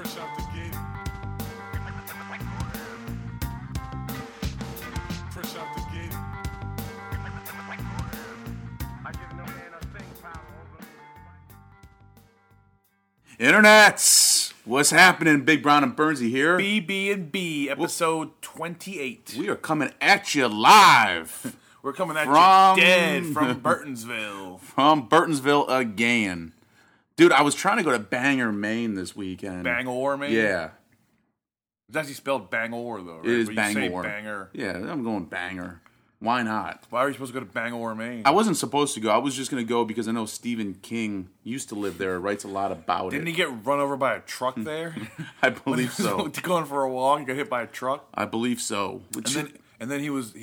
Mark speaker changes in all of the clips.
Speaker 1: Fresh out the gate. Fresh out the gate. I give no man a thing, pal.
Speaker 2: Internets, what's happening? Big Brown and Bernsey here.
Speaker 3: BB&B, episode 28.
Speaker 2: We are coming at you live
Speaker 3: We're coming at
Speaker 2: From-
Speaker 3: you dead from Burtonsville.
Speaker 2: from Burtonsville again. Dude, I was trying to go to Bangor, Maine this weekend.
Speaker 3: Bangor, man?
Speaker 2: Yeah,
Speaker 3: It's actually spelled Bangor, though, right?
Speaker 2: it is
Speaker 3: But
Speaker 2: Bangor.
Speaker 3: You say Banger.
Speaker 2: Yeah, I'm going Bangor. Why not?
Speaker 3: Why are you supposed to go to Bangor, Maine?
Speaker 2: I wasn't supposed to go. I was just going to go because I know Stephen King used to live there, writes a lot about
Speaker 3: Didn't
Speaker 2: it.
Speaker 3: he get run over by a truck there?
Speaker 2: I believe so.
Speaker 3: Going for a walk, he got hit by a truck.
Speaker 2: I believe so. Which
Speaker 3: And then he was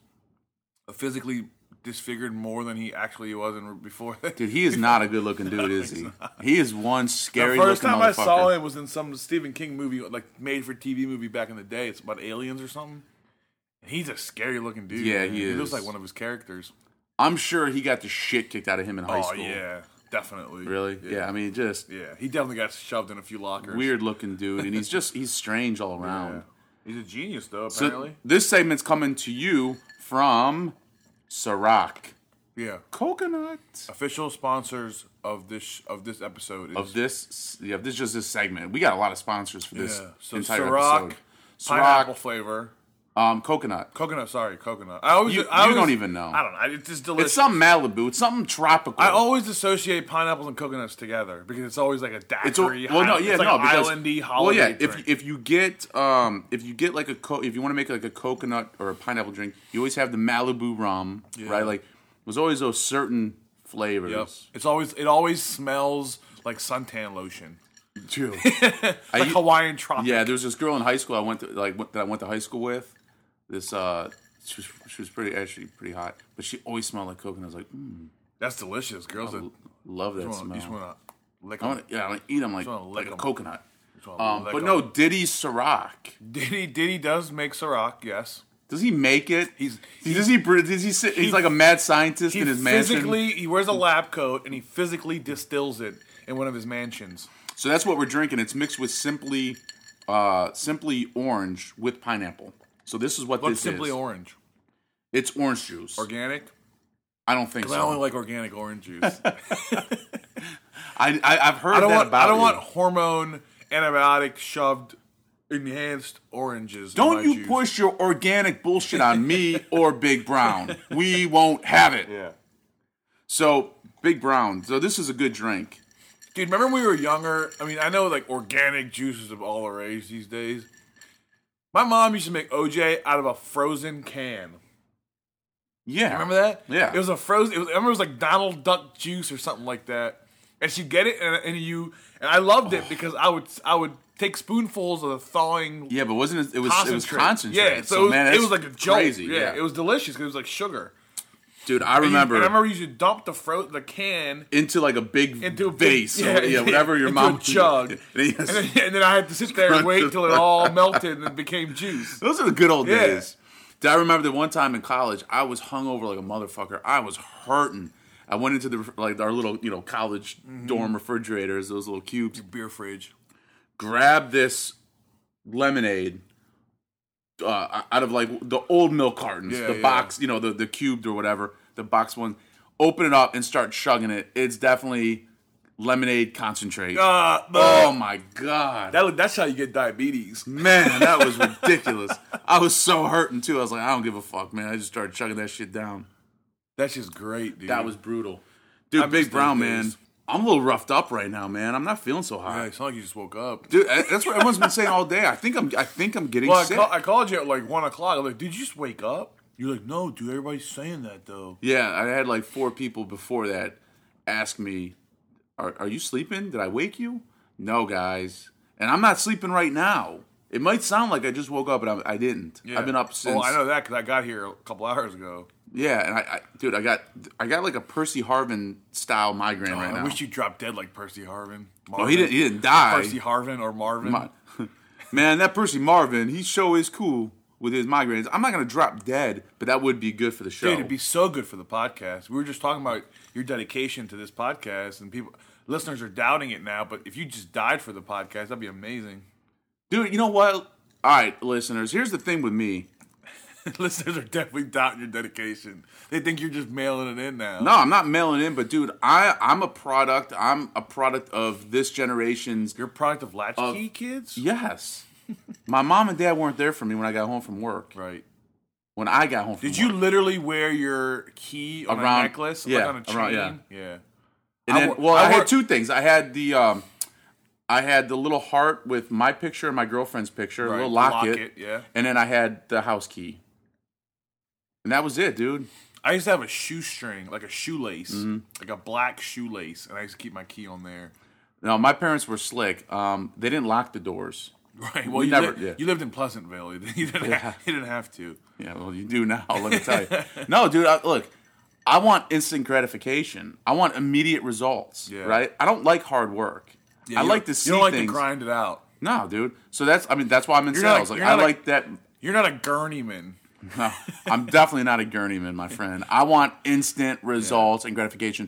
Speaker 3: physically disfigured more than he actually was before that.
Speaker 2: dude, he is not a good-looking dude, is he? He is one scary
Speaker 3: The first
Speaker 2: looking
Speaker 3: time I
Speaker 2: motherfucker.
Speaker 3: saw him was in some Stephen King movie, like made-for-TV movie back in the day. It's about aliens or something. And he's a scary-looking dude.
Speaker 2: Yeah,
Speaker 3: man.
Speaker 2: he
Speaker 3: He looks
Speaker 2: is.
Speaker 3: like one of his characters.
Speaker 2: I'm sure he got the shit kicked out of him in high
Speaker 3: Oh
Speaker 2: school.
Speaker 3: yeah, definitely.
Speaker 2: Really? Yeah, I mean, just
Speaker 3: Yeah, he definitely got shoved in a few lockers.
Speaker 2: weird looking dude, and he's strange all
Speaker 3: Yeah.
Speaker 2: around.
Speaker 3: He's a genius, though.
Speaker 2: So
Speaker 3: Apparently.
Speaker 2: this segment's coming to you from Ciroc
Speaker 3: Yeah.
Speaker 2: Coconut.
Speaker 3: Official sponsors of this episode is
Speaker 2: Of this is just this segment. We got a lot of sponsors for this
Speaker 3: yeah. So
Speaker 2: entire
Speaker 3: Ciroc,
Speaker 2: episode.
Speaker 3: pineapple flavor,
Speaker 2: Coconut.
Speaker 3: coconut.
Speaker 2: You don't even know.
Speaker 3: I don't know. It's just delicious.
Speaker 2: It's something Malibu. It's something tropical.
Speaker 3: I always associate pineapples and coconuts together because it's always like a daiquiri.
Speaker 2: Because
Speaker 3: islandy holiday
Speaker 2: well, yeah,
Speaker 3: drink.
Speaker 2: if you get like if you want to make like a coconut or a pineapple drink, you always have the Malibu rum, right? Like there's always those certain flavors.
Speaker 3: Yep. It always smells like suntan lotion.
Speaker 2: Dude.
Speaker 3: Like Hawaiian tropic.
Speaker 2: Yeah, there was this girl in high school that I went to high school with. This she was pretty hot, but she always smelled like coconut. I was like,
Speaker 3: That's delicious. Girls that
Speaker 2: love that
Speaker 3: you
Speaker 2: smell.
Speaker 3: just want to lick
Speaker 2: I
Speaker 3: them.
Speaker 2: want to, I eat them like
Speaker 3: wanna lick
Speaker 2: a
Speaker 3: 'em.
Speaker 2: coconut.
Speaker 3: But
Speaker 2: But no, Diddy Ciroc.
Speaker 3: Diddy does make Ciroc, yes.
Speaker 2: Does he make it?
Speaker 3: He's
Speaker 2: like a mad scientist in his mansion.
Speaker 3: He wears a lab coat and he physically distills it in one of his mansions.
Speaker 2: So that's what we're drinking. It's mixed with simply orange with pineapple. So this is what
Speaker 3: What's
Speaker 2: this
Speaker 3: Simply
Speaker 2: is.
Speaker 3: Orange?
Speaker 2: It's orange juice.
Speaker 3: Organic?
Speaker 2: I don't think
Speaker 3: Because
Speaker 2: so.
Speaker 3: I only like organic orange juice.
Speaker 2: I've heard
Speaker 3: I don't
Speaker 2: about
Speaker 3: want
Speaker 2: you.
Speaker 3: hormone, antibiotic shoved, enhanced oranges. in
Speaker 2: Don't
Speaker 3: my
Speaker 2: you
Speaker 3: juice.
Speaker 2: push your organic bullshit on me or Big Brown. We won't have it.
Speaker 3: Yeah.
Speaker 2: So, Big Brown. So this is a good drink.
Speaker 3: Dude, remember when we were younger? I mean, I know like organic juices of all the rage these days. My mom used to make OJ out of a frozen can.
Speaker 2: Yeah.
Speaker 3: Remember that?
Speaker 2: Yeah.
Speaker 3: It was a frozen. It was like Donald Duck juice or something like that. And she'd get it, and I loved it because I would take spoonfuls of the thawing.
Speaker 2: Yeah, but wasn't it? It was
Speaker 3: concentrate.
Speaker 2: concentrate.
Speaker 3: Yeah, so
Speaker 2: man,
Speaker 3: it was like a joke.
Speaker 2: crazy.
Speaker 3: Yeah, it was delicious because it was like sugar.
Speaker 2: Dude, I remember.
Speaker 3: And I remember you should dump the can
Speaker 2: into like a big
Speaker 3: into a
Speaker 2: vase,
Speaker 3: big,
Speaker 2: or whatever your
Speaker 3: into
Speaker 2: mom
Speaker 3: a jug,
Speaker 2: and
Speaker 3: and then I had to sit there and wait till it all melted and it became juice.
Speaker 2: Those are the good old
Speaker 3: Yeah.
Speaker 2: days. Dude, I remember that one time in college, I was hungover like a motherfucker. I was hurting. I went into our little college dorm refrigerators, those little cubes.
Speaker 3: Beer fridge.
Speaker 2: Grabbed this lemonade out of like the old milk cartons, the box, the cubed or whatever, the box one. Open it up and start chugging it. It's definitely lemonade concentrate. Oh my god,
Speaker 3: That's how you get diabetes.
Speaker 2: man, that was ridiculous. I was so hurting too. I was like, I don't give a fuck, man. I just started chugging that shit down.
Speaker 3: That's just great, dude.
Speaker 2: That was brutal, dude.
Speaker 3: I
Speaker 2: Big
Speaker 3: miss
Speaker 2: Brown,
Speaker 3: those
Speaker 2: man.
Speaker 3: days.
Speaker 2: I'm a little roughed up right now, man. I'm not feeling so
Speaker 3: Yeah,
Speaker 2: hot,
Speaker 3: it's not like you just woke up.
Speaker 2: dude. That's what everyone's been saying all day. I think I'm getting
Speaker 3: Well,
Speaker 2: sick.
Speaker 3: I called you at like 1 o'clock. I'm like, did you just wake up? You're like, no, dude. Everybody's saying that though.
Speaker 2: Yeah, I had like 4 people before that ask me, "Are you sleeping? Did I wake you?" No, guys, and I'm not sleeping right now. It might sound like I just woke up, but I didn't.
Speaker 3: Yeah.
Speaker 2: I've been up since.
Speaker 3: Oh, I know that because I got here a couple hours ago.
Speaker 2: Yeah, and dude, I got like a Percy Harvin style migraine right now.
Speaker 3: I wish you dropped dead like Percy Harvin.
Speaker 2: Oh, he didn't die.
Speaker 3: Percy Harvin or Marvin.
Speaker 2: Man, that Percy Marvin, he sure is cool with his migraines. I'm not gonna drop dead, but that would be good for the show.
Speaker 3: Dude, it'd be so good for the podcast. We were just talking about your dedication to this podcast, and people. listeners are doubting it now, but if you just died for the podcast, that'd be amazing.
Speaker 2: Dude, you know what? All right, listeners, here's the thing with me.
Speaker 3: Listeners are definitely doubting your dedication. They think you're just mailing it in now.
Speaker 2: No, I'm not mailing in, but dude, I'm a product. I'm a product of this generation's.
Speaker 3: You're a product of latchkey kids?
Speaker 2: Yes. My mom and dad weren't there for me when I got home from work.
Speaker 3: Right.
Speaker 2: When I got home from work.
Speaker 3: Did you literally wear your key on a necklace?
Speaker 2: Yeah,
Speaker 3: like on a chain?
Speaker 2: around,
Speaker 3: Yeah.
Speaker 2: And then, I had two things. I had the little heart with my picture and my girlfriend's picture,
Speaker 3: Right,
Speaker 2: a little locket.
Speaker 3: yeah.
Speaker 2: And then I had the house key. And that was it, dude.
Speaker 3: I used to have a shoestring, like a shoelace,
Speaker 2: Mm-hmm.
Speaker 3: like a black shoelace, and I used to keep my key on there.
Speaker 2: No, my parents were slick. They didn't lock the doors.
Speaker 3: Right. Well,
Speaker 2: We
Speaker 3: you,
Speaker 2: never-
Speaker 3: you lived in Pleasantville. You didn't have to.
Speaker 2: Yeah, well, you do now, let me tell you. No, dude, look, I want instant gratification. I want immediate results, right? I don't like hard work.
Speaker 3: Yeah,
Speaker 2: I like to see
Speaker 3: You don't like
Speaker 2: things.
Speaker 3: to grind it out.
Speaker 2: No, dude. So that's why I'm in
Speaker 3: You're not
Speaker 2: sales.
Speaker 3: a-
Speaker 2: Like,
Speaker 3: you're
Speaker 2: I
Speaker 3: not a-
Speaker 2: like that.
Speaker 3: You're not a gurneyman.
Speaker 2: No, I'm definitely not a gurneyman, my friend. I want instant results and gratification.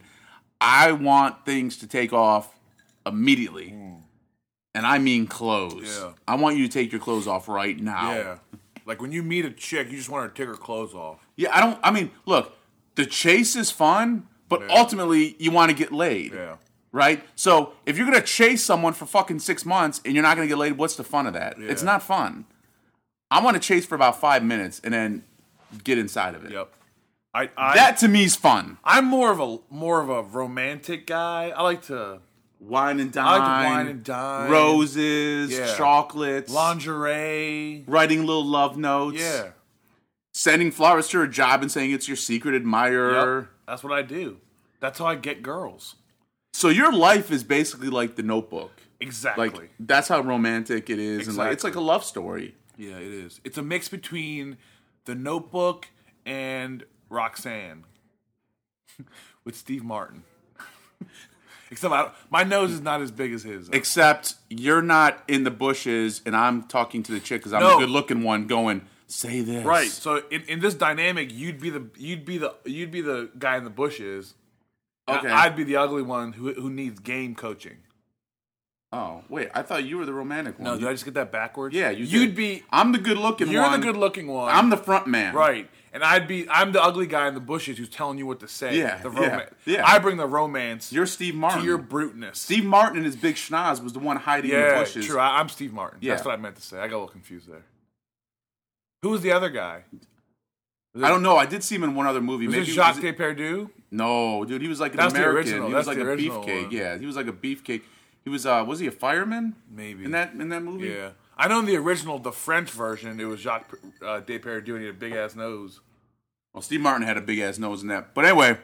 Speaker 2: I want things to take off immediately. And I mean clothes.
Speaker 3: Yeah.
Speaker 2: I want you to take your clothes off right now.
Speaker 3: Yeah. Like when you meet a chick, you just want her to take her clothes off.
Speaker 2: Yeah, look, the chase is fun, but ultimately you want to get laid.
Speaker 3: Yeah.
Speaker 2: Right? So if you're going to chase someone for fucking 6 months and you're not going to get laid, what's the fun of that?
Speaker 3: Yeah.
Speaker 2: It's not fun. I want to chase for about 5 minutes and then get inside of it.
Speaker 3: Yep.
Speaker 2: That to me is fun.
Speaker 3: I'm more of a romantic guy. I like to
Speaker 2: Wine and dine.
Speaker 3: I like to wine and dine.
Speaker 2: Roses,
Speaker 3: Yeah.
Speaker 2: chocolates,
Speaker 3: lingerie.
Speaker 2: writing little love notes.
Speaker 3: Yeah.
Speaker 2: Sending flowers to her job and saying it's your secret admirer.
Speaker 3: Yep. That's what I do. That's how I get girls.
Speaker 2: So your life is basically like The Notebook.
Speaker 3: Exactly.
Speaker 2: Like that's how romantic it is, and like it's like a love story.
Speaker 3: Yeah, it is. It's a mix between The Notebook and Roxanne with Steve Martin. Except my nose is not as big as his.
Speaker 2: Except you're not in the bushes, and I'm talking to the chick because I'm
Speaker 3: No.
Speaker 2: the good-looking one. Going, say this.
Speaker 3: Right. So in this dynamic, you'd be the guy in the bushes. and
Speaker 2: Okay.
Speaker 3: I'd be the ugly one who needs game coaching.
Speaker 2: Oh wait, I thought you were the romantic one.
Speaker 3: No, did I just get that backwards?
Speaker 2: Yeah,
Speaker 3: You'd
Speaker 2: did.
Speaker 3: be.
Speaker 2: I'm the good-looking one.
Speaker 3: You're the good-looking one.
Speaker 2: I'm the front man.
Speaker 3: Right. And I'm the ugly guy in the bushes who's telling you what to say.
Speaker 2: Yeah,
Speaker 3: The
Speaker 2: yeah.
Speaker 3: I bring the romance
Speaker 2: You're Steve Martin.
Speaker 3: to your bruteness.
Speaker 2: Steve Martin and his big schnoz was the one hiding in the
Speaker 3: Yeah,
Speaker 2: bushes.
Speaker 3: true. I'm Steve Martin.
Speaker 2: Yeah.
Speaker 3: That's what I meant to say. I got a little confused there. Who was the other guy?
Speaker 2: I don't know. I did see him in one other movie.
Speaker 3: Was
Speaker 2: Maybe
Speaker 3: it Jacques Depardieu?
Speaker 2: No, dude, he was like an
Speaker 3: That's the
Speaker 2: American.
Speaker 3: original.
Speaker 2: He was
Speaker 3: That's
Speaker 2: like
Speaker 3: the
Speaker 2: a
Speaker 3: original
Speaker 2: beefcake.
Speaker 3: one.
Speaker 2: Yeah, he was like a beefcake. He was he a fireman?
Speaker 3: Maybe.
Speaker 2: In that movie?
Speaker 3: Yeah. I know in the original, the French version, it was Jacques Depardieu and he had a big-ass nose.
Speaker 2: Well, Steve Martin had a big ass nose in that. But anyway,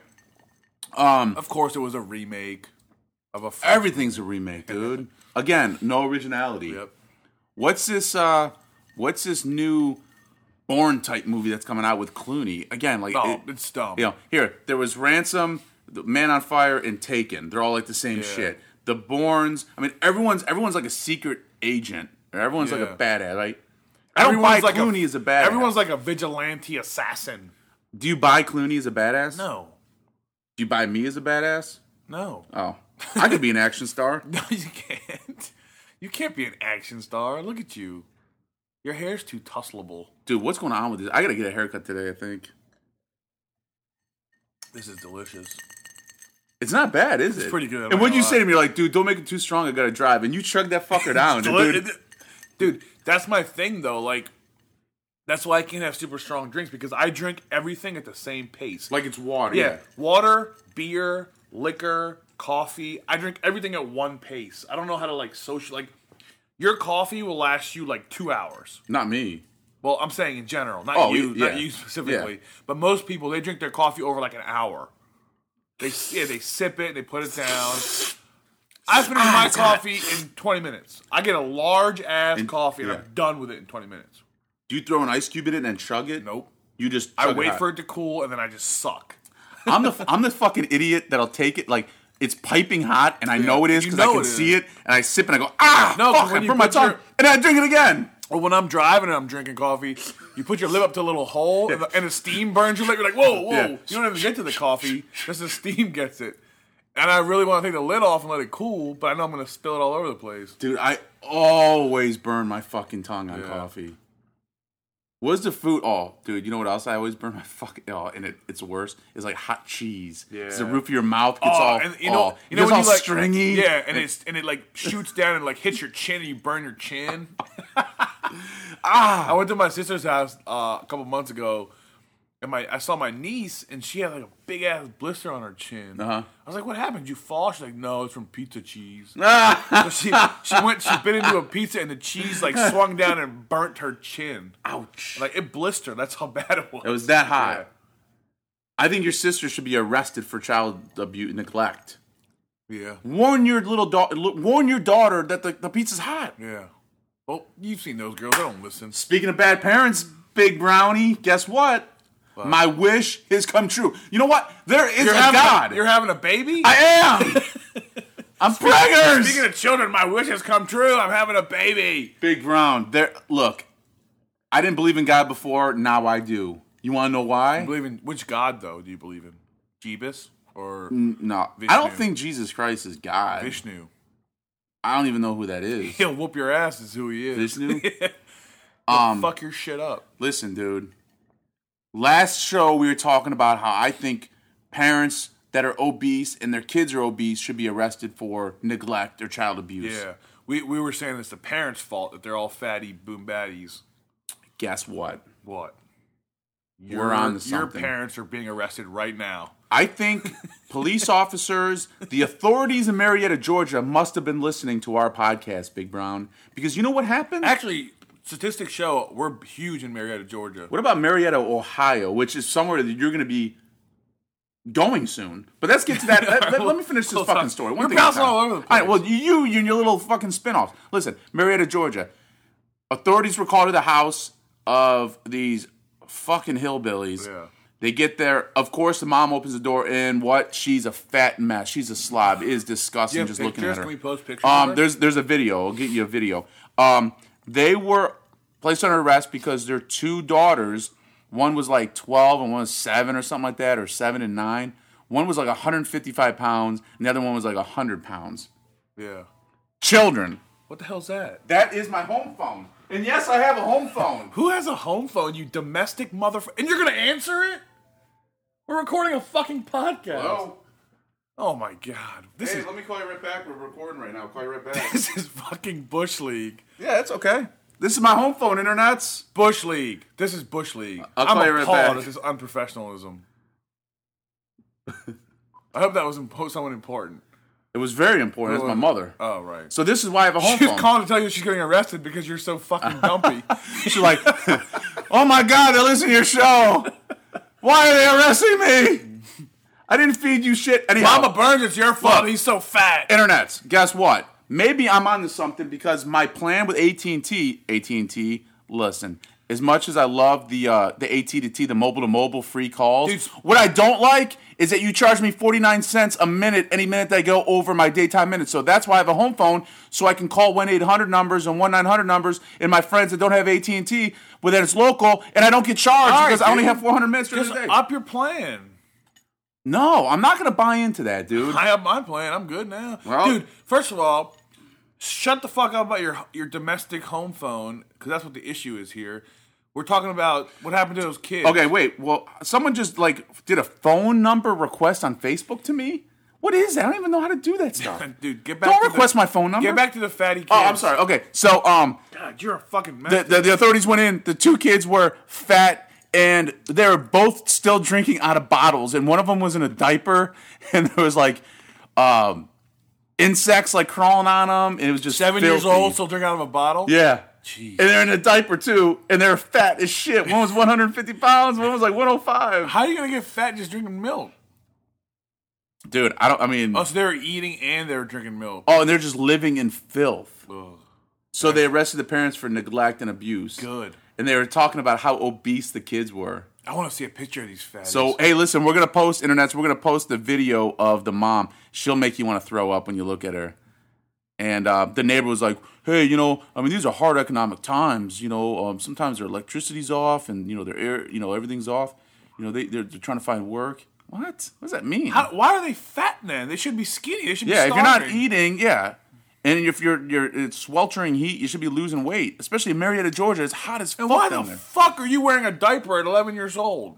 Speaker 3: Of course, it was a remake of a French
Speaker 2: everything's a remake, dude. Again, no originality.
Speaker 3: Yep.
Speaker 2: What's this new Bourne type movie that's coming out with Clooney? Again, like
Speaker 3: No, it's dumb.
Speaker 2: You know, here there was Ransom, The Man on Fire, and Taken. They're all like the same shit. The Bournes. I mean, everyone's like a secret agent. Or everyone's like a badass, right? I don't buy Clooney as a badass.
Speaker 3: Everyone's like a vigilante assassin.
Speaker 2: Do you buy Clooney as a badass?
Speaker 3: No.
Speaker 2: Do you buy me as a badass?
Speaker 3: No.
Speaker 2: Oh, I could be an action star.
Speaker 3: No, you can't. You can't be an action star. Look at you. Your hair's too tussleable.
Speaker 2: Dude, what's going on with this? I gotta get a haircut today, I think.
Speaker 3: This is delicious.
Speaker 2: It's not bad, is it?
Speaker 3: It's pretty good, I'm
Speaker 2: And
Speaker 3: not
Speaker 2: when you
Speaker 3: gonna
Speaker 2: say to me, like, dude, don't make it too strong, I gotta drive. And you chug that fucker down.
Speaker 3: Dude, that's my thing, though. Like, that's why I can't have super strong drinks, because I drink everything at the same pace.
Speaker 2: Like it's water.
Speaker 3: Yeah. Water, beer, liquor, coffee. I drink everything at one pace. I don't know how to, like, social... Like, your coffee will last you, like, 2 hours.
Speaker 2: Not me.
Speaker 3: Well, I'm saying in general. Not
Speaker 2: Oh,
Speaker 3: you.
Speaker 2: yeah.
Speaker 3: Not you specifically.
Speaker 2: Yeah.
Speaker 3: But most people, they drink their coffee over, like, an hour. They sip it, they put it down. I finish my coffee in 20 minutes. I get a large-ass coffee, and I'm done with it in 20 minutes.
Speaker 2: Do you throw an ice cube in it and then chug it?
Speaker 3: Nope.
Speaker 2: You just
Speaker 3: I
Speaker 2: chug
Speaker 3: wait
Speaker 2: hot.
Speaker 3: for it to cool, and then I just suck.
Speaker 2: I'm the fucking idiot that'll take it, like, it's piping hot, and I know it is
Speaker 3: You
Speaker 2: because I
Speaker 3: know
Speaker 2: can
Speaker 3: it
Speaker 2: see
Speaker 3: is.
Speaker 2: it, and I sip and I go, ah,
Speaker 3: No,
Speaker 2: fuck,
Speaker 3: but when
Speaker 2: I
Speaker 3: you
Speaker 2: burn my
Speaker 3: put
Speaker 2: tongue,
Speaker 3: your-
Speaker 2: and then I drink it again.
Speaker 3: Or when I'm driving and I'm drinking coffee, you put your lip up to a little hole, and the steam burns your lip. You're like, whoa, whoa.
Speaker 2: Yeah.
Speaker 3: You don't even get to the coffee. Just the steam gets it. And I really want to take the lid off and let it cool, but I know I'm going to spill it all over the place.
Speaker 2: Dude, I always burn my fucking tongue on coffee. What's the food? Oh, dude, you know what else I always burn my fucking... Oh, and it's worse. It's like hot cheese. Yeah. The roof of your mouth gets all
Speaker 3: like,
Speaker 2: stringy.
Speaker 3: Yeah, and it like shoots down and like hits your chin and you burn your chin. I went to my sister's house a couple months ago, and I saw my niece, and she had like a big ass blister on her chin. I was like, "What happened? Did you fall?" She's like, "No, it's from pizza cheese." So she bit into a pizza, and the cheese like swung down and burnt her chin.
Speaker 2: Ouch!
Speaker 3: Like it blistered. That's how bad it was.
Speaker 2: It was that hot. Yeah. I think your sister should be arrested for child abuse neglect.
Speaker 3: Yeah.
Speaker 2: Warn your daughter that the pizza's hot.
Speaker 3: Yeah. Well, you've seen those girls. They don't listen.
Speaker 2: Speaking of bad parents, Big Brownie, guess what? My wish has come true. You know what? There is a God.
Speaker 3: You're having a baby?
Speaker 2: I am. I'm preggers.
Speaker 3: Speaking of children, my wish has come true. I'm having a baby.
Speaker 2: Big Brown. Look, I didn't believe in God before. Now I do. You want to know why?
Speaker 3: You believe in which God, though, do you believe in? Jeebus or
Speaker 2: no?
Speaker 3: Vishnu?
Speaker 2: I don't think Jesus Christ is God.
Speaker 3: Vishnu.
Speaker 2: I don't even know who that is.
Speaker 3: He'll whoop your ass is who he is.
Speaker 2: Vishnu?
Speaker 3: Fuck your shit up.
Speaker 2: Listen, dude. Last show we were talking about how I think parents that are obese and their kids are obese should be arrested for neglect or child abuse.
Speaker 3: Yeah. We were saying it's the parents' fault that they're all fatty boom baddies.
Speaker 2: Guess what?
Speaker 3: What?
Speaker 2: We're on to something.
Speaker 3: Your parents are being arrested right now.
Speaker 2: I think police officers, the authorities in Marietta, Georgia, must have been listening to our podcast, Big Brown. Because you know what happened?
Speaker 3: Actually, statistics show we're huge in Marietta, Georgia.
Speaker 2: What about Marietta, Ohio, which is somewhere that you're going to be going soon? But let's get to that. Let me finish this fucking story.
Speaker 3: You're bouncing all over the place.
Speaker 2: All right, well, you and your little fucking spinoffs. Listen, Marietta, Georgia. Authorities were called to the house of these fucking hillbillies.
Speaker 3: Yeah.
Speaker 2: They get there. Of course, the mom opens the door, and what? She's a fat mess. She's a slob. It is disgusting just looking at her.
Speaker 3: Can we post pictures?
Speaker 2: There's a video. I'll get you a video. They were placed under arrest because their two daughters, one was like 12 and one was 7 or something like that, or 7 and 9. One was like 155 pounds, and the other one was like 100 pounds.
Speaker 3: Yeah.
Speaker 2: Children.
Speaker 3: What the hell's that?
Speaker 2: That is my home phone. And yes, I have a home phone.
Speaker 3: Who has a home phone, you domestic motherfucker? And you're going to answer it? We're recording a fucking podcast.
Speaker 2: Hello?
Speaker 3: Oh my God.
Speaker 2: Let me call you right back. We're recording right now. I'll call you right back.
Speaker 3: This is fucking Bush League.
Speaker 2: Yeah, it's okay. This is my home phone, internets.
Speaker 3: Bush League. This is Bush League.
Speaker 2: I'll call you right back.
Speaker 3: This is unprofessionalism. I hope that was someone important.
Speaker 2: It was very important. That's my mother.
Speaker 3: Oh, right.
Speaker 2: So this is why I have a home phone.
Speaker 3: She's calling to tell you she's getting arrested because you're so fucking dumpy.
Speaker 2: She's like, oh my God, they're listening to your show. Why are they arresting me? I didn't feed you shit. Anyhow,
Speaker 3: Mama Burns, it's your fault. He's so fat.
Speaker 2: Internets, guess what? Maybe I'm onto something because my plan with AT&T, listen, as much as I love the AT&T, the mobile-to-mobile free calls, dude, what I don't like is that you charge me 49 cents a minute any minute that I go over my daytime minutes. So that's why I have a home phone, so I can call 1-800 numbers and 1-900 numbers and my friends that don't have AT&T, but then it's local, and I don't get charged because I only have 400 minutes during the day.
Speaker 3: Up your plan.
Speaker 2: No, I'm not going to buy into that, dude.
Speaker 3: I have my plan. I'm good now.
Speaker 2: Well,
Speaker 3: dude, first of all, shut the fuck up about your domestic home phone, because that's what the issue is here. We're talking about what happened to those kids.
Speaker 2: Okay, wait. Well, someone just did a phone number request on Facebook to me. What is that? I don't even know how to do that stuff.
Speaker 3: Dude, get back.
Speaker 2: Don't request my phone number.
Speaker 3: Get back to the fatty kids.
Speaker 2: Oh, I'm sorry. Okay, so
Speaker 3: God, you're a fucking mess.
Speaker 2: The authorities went in. The two kids were fat, and they were both still drinking out of bottles. And one of them was in a diaper, and there was insects crawling on them. And it was just
Speaker 3: 7 years old, still drinking out of a bottle.
Speaker 2: Yeah.
Speaker 3: Jeez.
Speaker 2: And they're in a diaper too, and they're fat as shit. One was 150 pounds, one was 105.
Speaker 3: How are you gonna get fat just drinking milk?
Speaker 2: Dude,
Speaker 3: Oh, so they were eating and they were drinking milk.
Speaker 2: Oh, and they're just living in filth.
Speaker 3: Ugh.
Speaker 2: So they arrested the parents for neglect and abuse.
Speaker 3: Good.
Speaker 2: And they were talking about how obese the kids were.
Speaker 3: I want to see a picture of these fatties.
Speaker 2: So, hey, listen, we're going to post, internets, we're going to post the video of the mom. She'll make you want to throw up when you look at her. And the neighbor was like, hey, these are hard economic times. Sometimes their electricity's off and, their air, everything's off. They're trying to find work. What does that mean?
Speaker 3: Why are they fat then? They should be skinny. They should be
Speaker 2: if
Speaker 3: starving.
Speaker 2: you're not eating, and if you're it's sweltering heat, you should be losing weight. Especially in Marietta, Georgia, it's hot as fuck
Speaker 3: Why
Speaker 2: down
Speaker 3: the
Speaker 2: there.
Speaker 3: fuck are you wearing a diaper at 11 years old?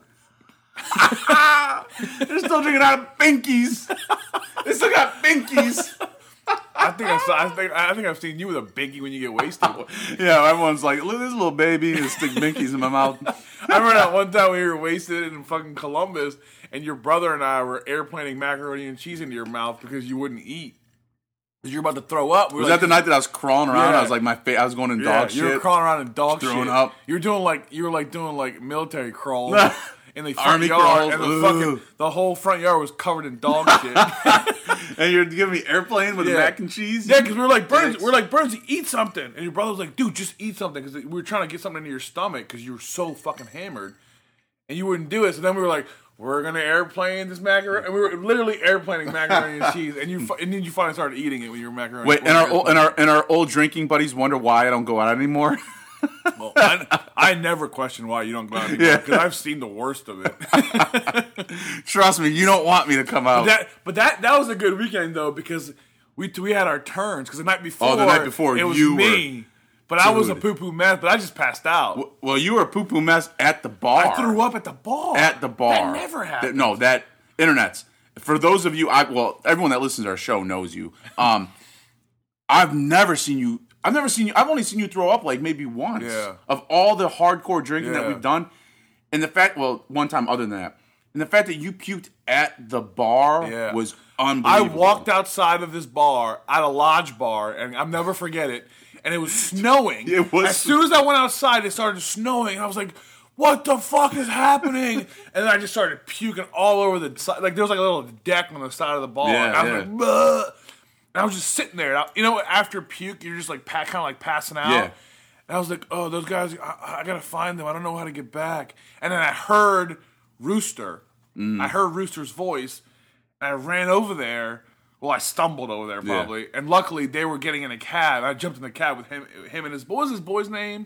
Speaker 2: They're still drinking out of binkies. They still got binkies.
Speaker 3: I think I've seen you with a binky when you get wasted.
Speaker 2: Yeah, everyone's like, look at this little baby and stick binkies in my mouth.
Speaker 3: I remember that one time we were wasted in fucking Columbus, and your brother and I were airplaning macaroni and cheese into your mouth because you wouldn't eat. Because you're about to throw up.
Speaker 2: Was that the night that I was crawling around?
Speaker 3: Yeah.
Speaker 2: I was like, I was going in dog shit.
Speaker 3: You were crawling around in dog shit.
Speaker 2: Throwing up.
Speaker 3: You were doing like military crawls in the front
Speaker 2: Army
Speaker 3: yard,
Speaker 2: crawls.
Speaker 3: and the whole front yard was covered in dog shit.
Speaker 2: And you're giving me airplane with mac and cheese?
Speaker 3: Yeah, because we were like, Burns, eat something. And your brother was like, dude, just eat something. Because we were trying to get something into your stomach because you were so fucking hammered. And you wouldn't do it. So then we were like, we're going to airplane this macaroni. And we were literally airplaning macaroni and cheese. And then you finally started eating it when you were macaroni.
Speaker 2: Wait, and our old drinking buddies wonder why I don't go out anymore?
Speaker 3: Well, I never question why you don't go out anymore because I've seen the worst of it.
Speaker 2: Trust me, you don't want me to come out.
Speaker 3: But that was a good weekend though because we had our turns because the night before it was me, but I was a poo poo mess. But I just passed out.
Speaker 2: Well, you were a poo poo mess at the bar.
Speaker 3: I threw up at the bar.
Speaker 2: At the bar.
Speaker 3: That never happened.
Speaker 2: That internet's for those of you. Everyone that listens to our show knows you. I've never seen you. I've only seen you throw up like maybe once.
Speaker 3: Yeah.
Speaker 2: Of all the hardcore drinking that we've done, and the fact, one time other than that, and the fact that you puked at the bar was unbelievable.
Speaker 3: I walked outside of this bar, at a lodge bar, and I'll never forget it. And it was snowing. As soon as I went outside, it started snowing. And I was like, what the fuck is happening? And then I just started puking all over the side. Like, there was like a little deck on the side of the bar.
Speaker 2: Yeah,
Speaker 3: and I was like, bleh. And I was just sitting there. After puke, you're just like kind of like passing out.
Speaker 2: Yeah.
Speaker 3: And I was like, oh, those guys, I got to find them. I don't know how to get back. And then I heard Rooster. I heard Rooster's voice. And I ran over there. Well, I stumbled over there probably. And luckily, they were getting in a cab. I jumped in the cab with him and his, what was his boy's name?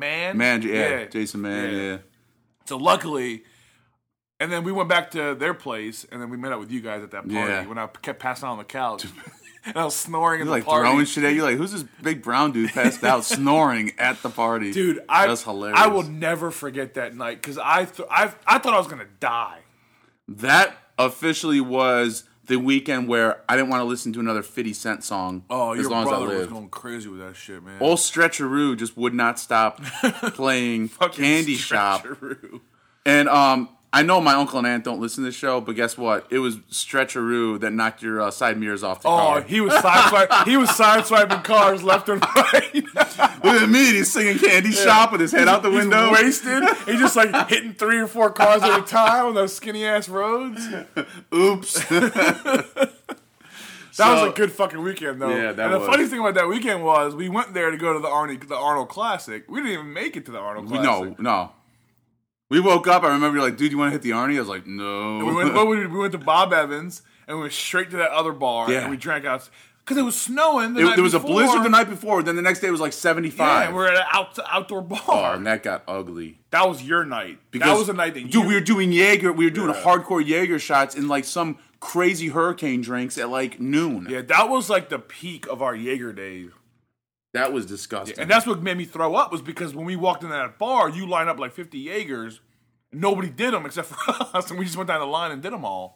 Speaker 3: Jason Mann, yeah. So luckily, and then we went back to their place, and then we met up with you guys at that party when I kept passing out on the couch. And I was snoring in the party.
Speaker 2: Throwing shit at you. Like, who's this big brown dude passed out snoring at the party?
Speaker 3: Dude,
Speaker 2: that's hilarious.
Speaker 3: I will never forget that night because I thought I was going to die.
Speaker 2: That officially was the weekend where I didn't want to listen to another 50 Cent song as long as I lived. Your brother was
Speaker 3: going crazy with that shit, man.
Speaker 2: Old Stretcheroo just would not stop playing Candy Shop. And I know my uncle and aunt don't listen to this show, but guess what? It was Stretcheroo that knocked your side mirrors off the car.
Speaker 3: Oh, he was sideswiping cars left and right.
Speaker 2: Look at me, he's singing Candy Shop with his head out the window.
Speaker 3: Wasted. He's just like hitting 3 or 4 cars at a time on those skinny ass roads.
Speaker 2: Oops.
Speaker 3: That was a good fucking weekend, though.
Speaker 2: Yeah, that
Speaker 3: was. And the funniest thing about that weekend was we went there to go to the Arnold Classic. We didn't even make it to the Arnold Classic.
Speaker 2: No. We woke up. I remember you're like, dude, you want to hit the Arnie? I was like, no.
Speaker 3: We went to Bob Evans and we went straight to that other bar and we drank out because it was snowing. There was
Speaker 2: a blizzard the night before. Then the next day it was like 75.
Speaker 3: Yeah, and we're at an outdoor bar.
Speaker 2: Oh, and that got ugly.
Speaker 3: That was your night. That was the night that
Speaker 2: we were doing Jaeger. We were doing hardcore Jaeger shots in like some crazy hurricane drinks at like noon.
Speaker 3: Yeah, that was like the peak of our Jaeger days.
Speaker 2: That was disgusting.
Speaker 3: Yeah, and that's what made me throw up was because when we walked in that bar, you lined up like 50 Jaegers. Nobody did them except for us, and we just went down the line and did them all.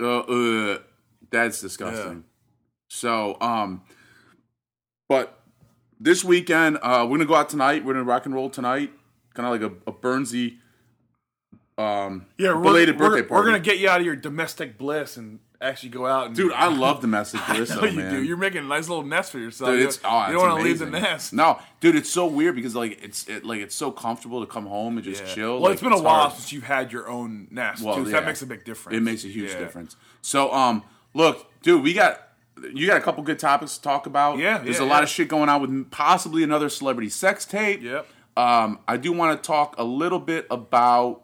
Speaker 2: That's disgusting. Yeah. So, but this weekend, we're going to go out tonight. We're going to rock and roll tonight. Kind of like a Burnsy belated birthday party.
Speaker 3: We're going to get you out of your domestic bliss and actually go out. And
Speaker 2: dude, I love domestic bliss, though, man.
Speaker 3: You do. You're making a nice little nest for yourself.
Speaker 2: Dude,
Speaker 3: you don't want to leave the nest.
Speaker 2: No, dude, it's so weird because it's so comfortable to come home and just chill.
Speaker 3: Well, it's been a while since you've had your own nest. Well, that makes a big difference.
Speaker 2: It makes a huge difference. So, look, dude, you got a couple good topics to talk about.
Speaker 3: Yeah,
Speaker 2: there's a lot of shit going on with possibly another celebrity sex tape.
Speaker 3: Yep.
Speaker 2: I do want to talk a little bit about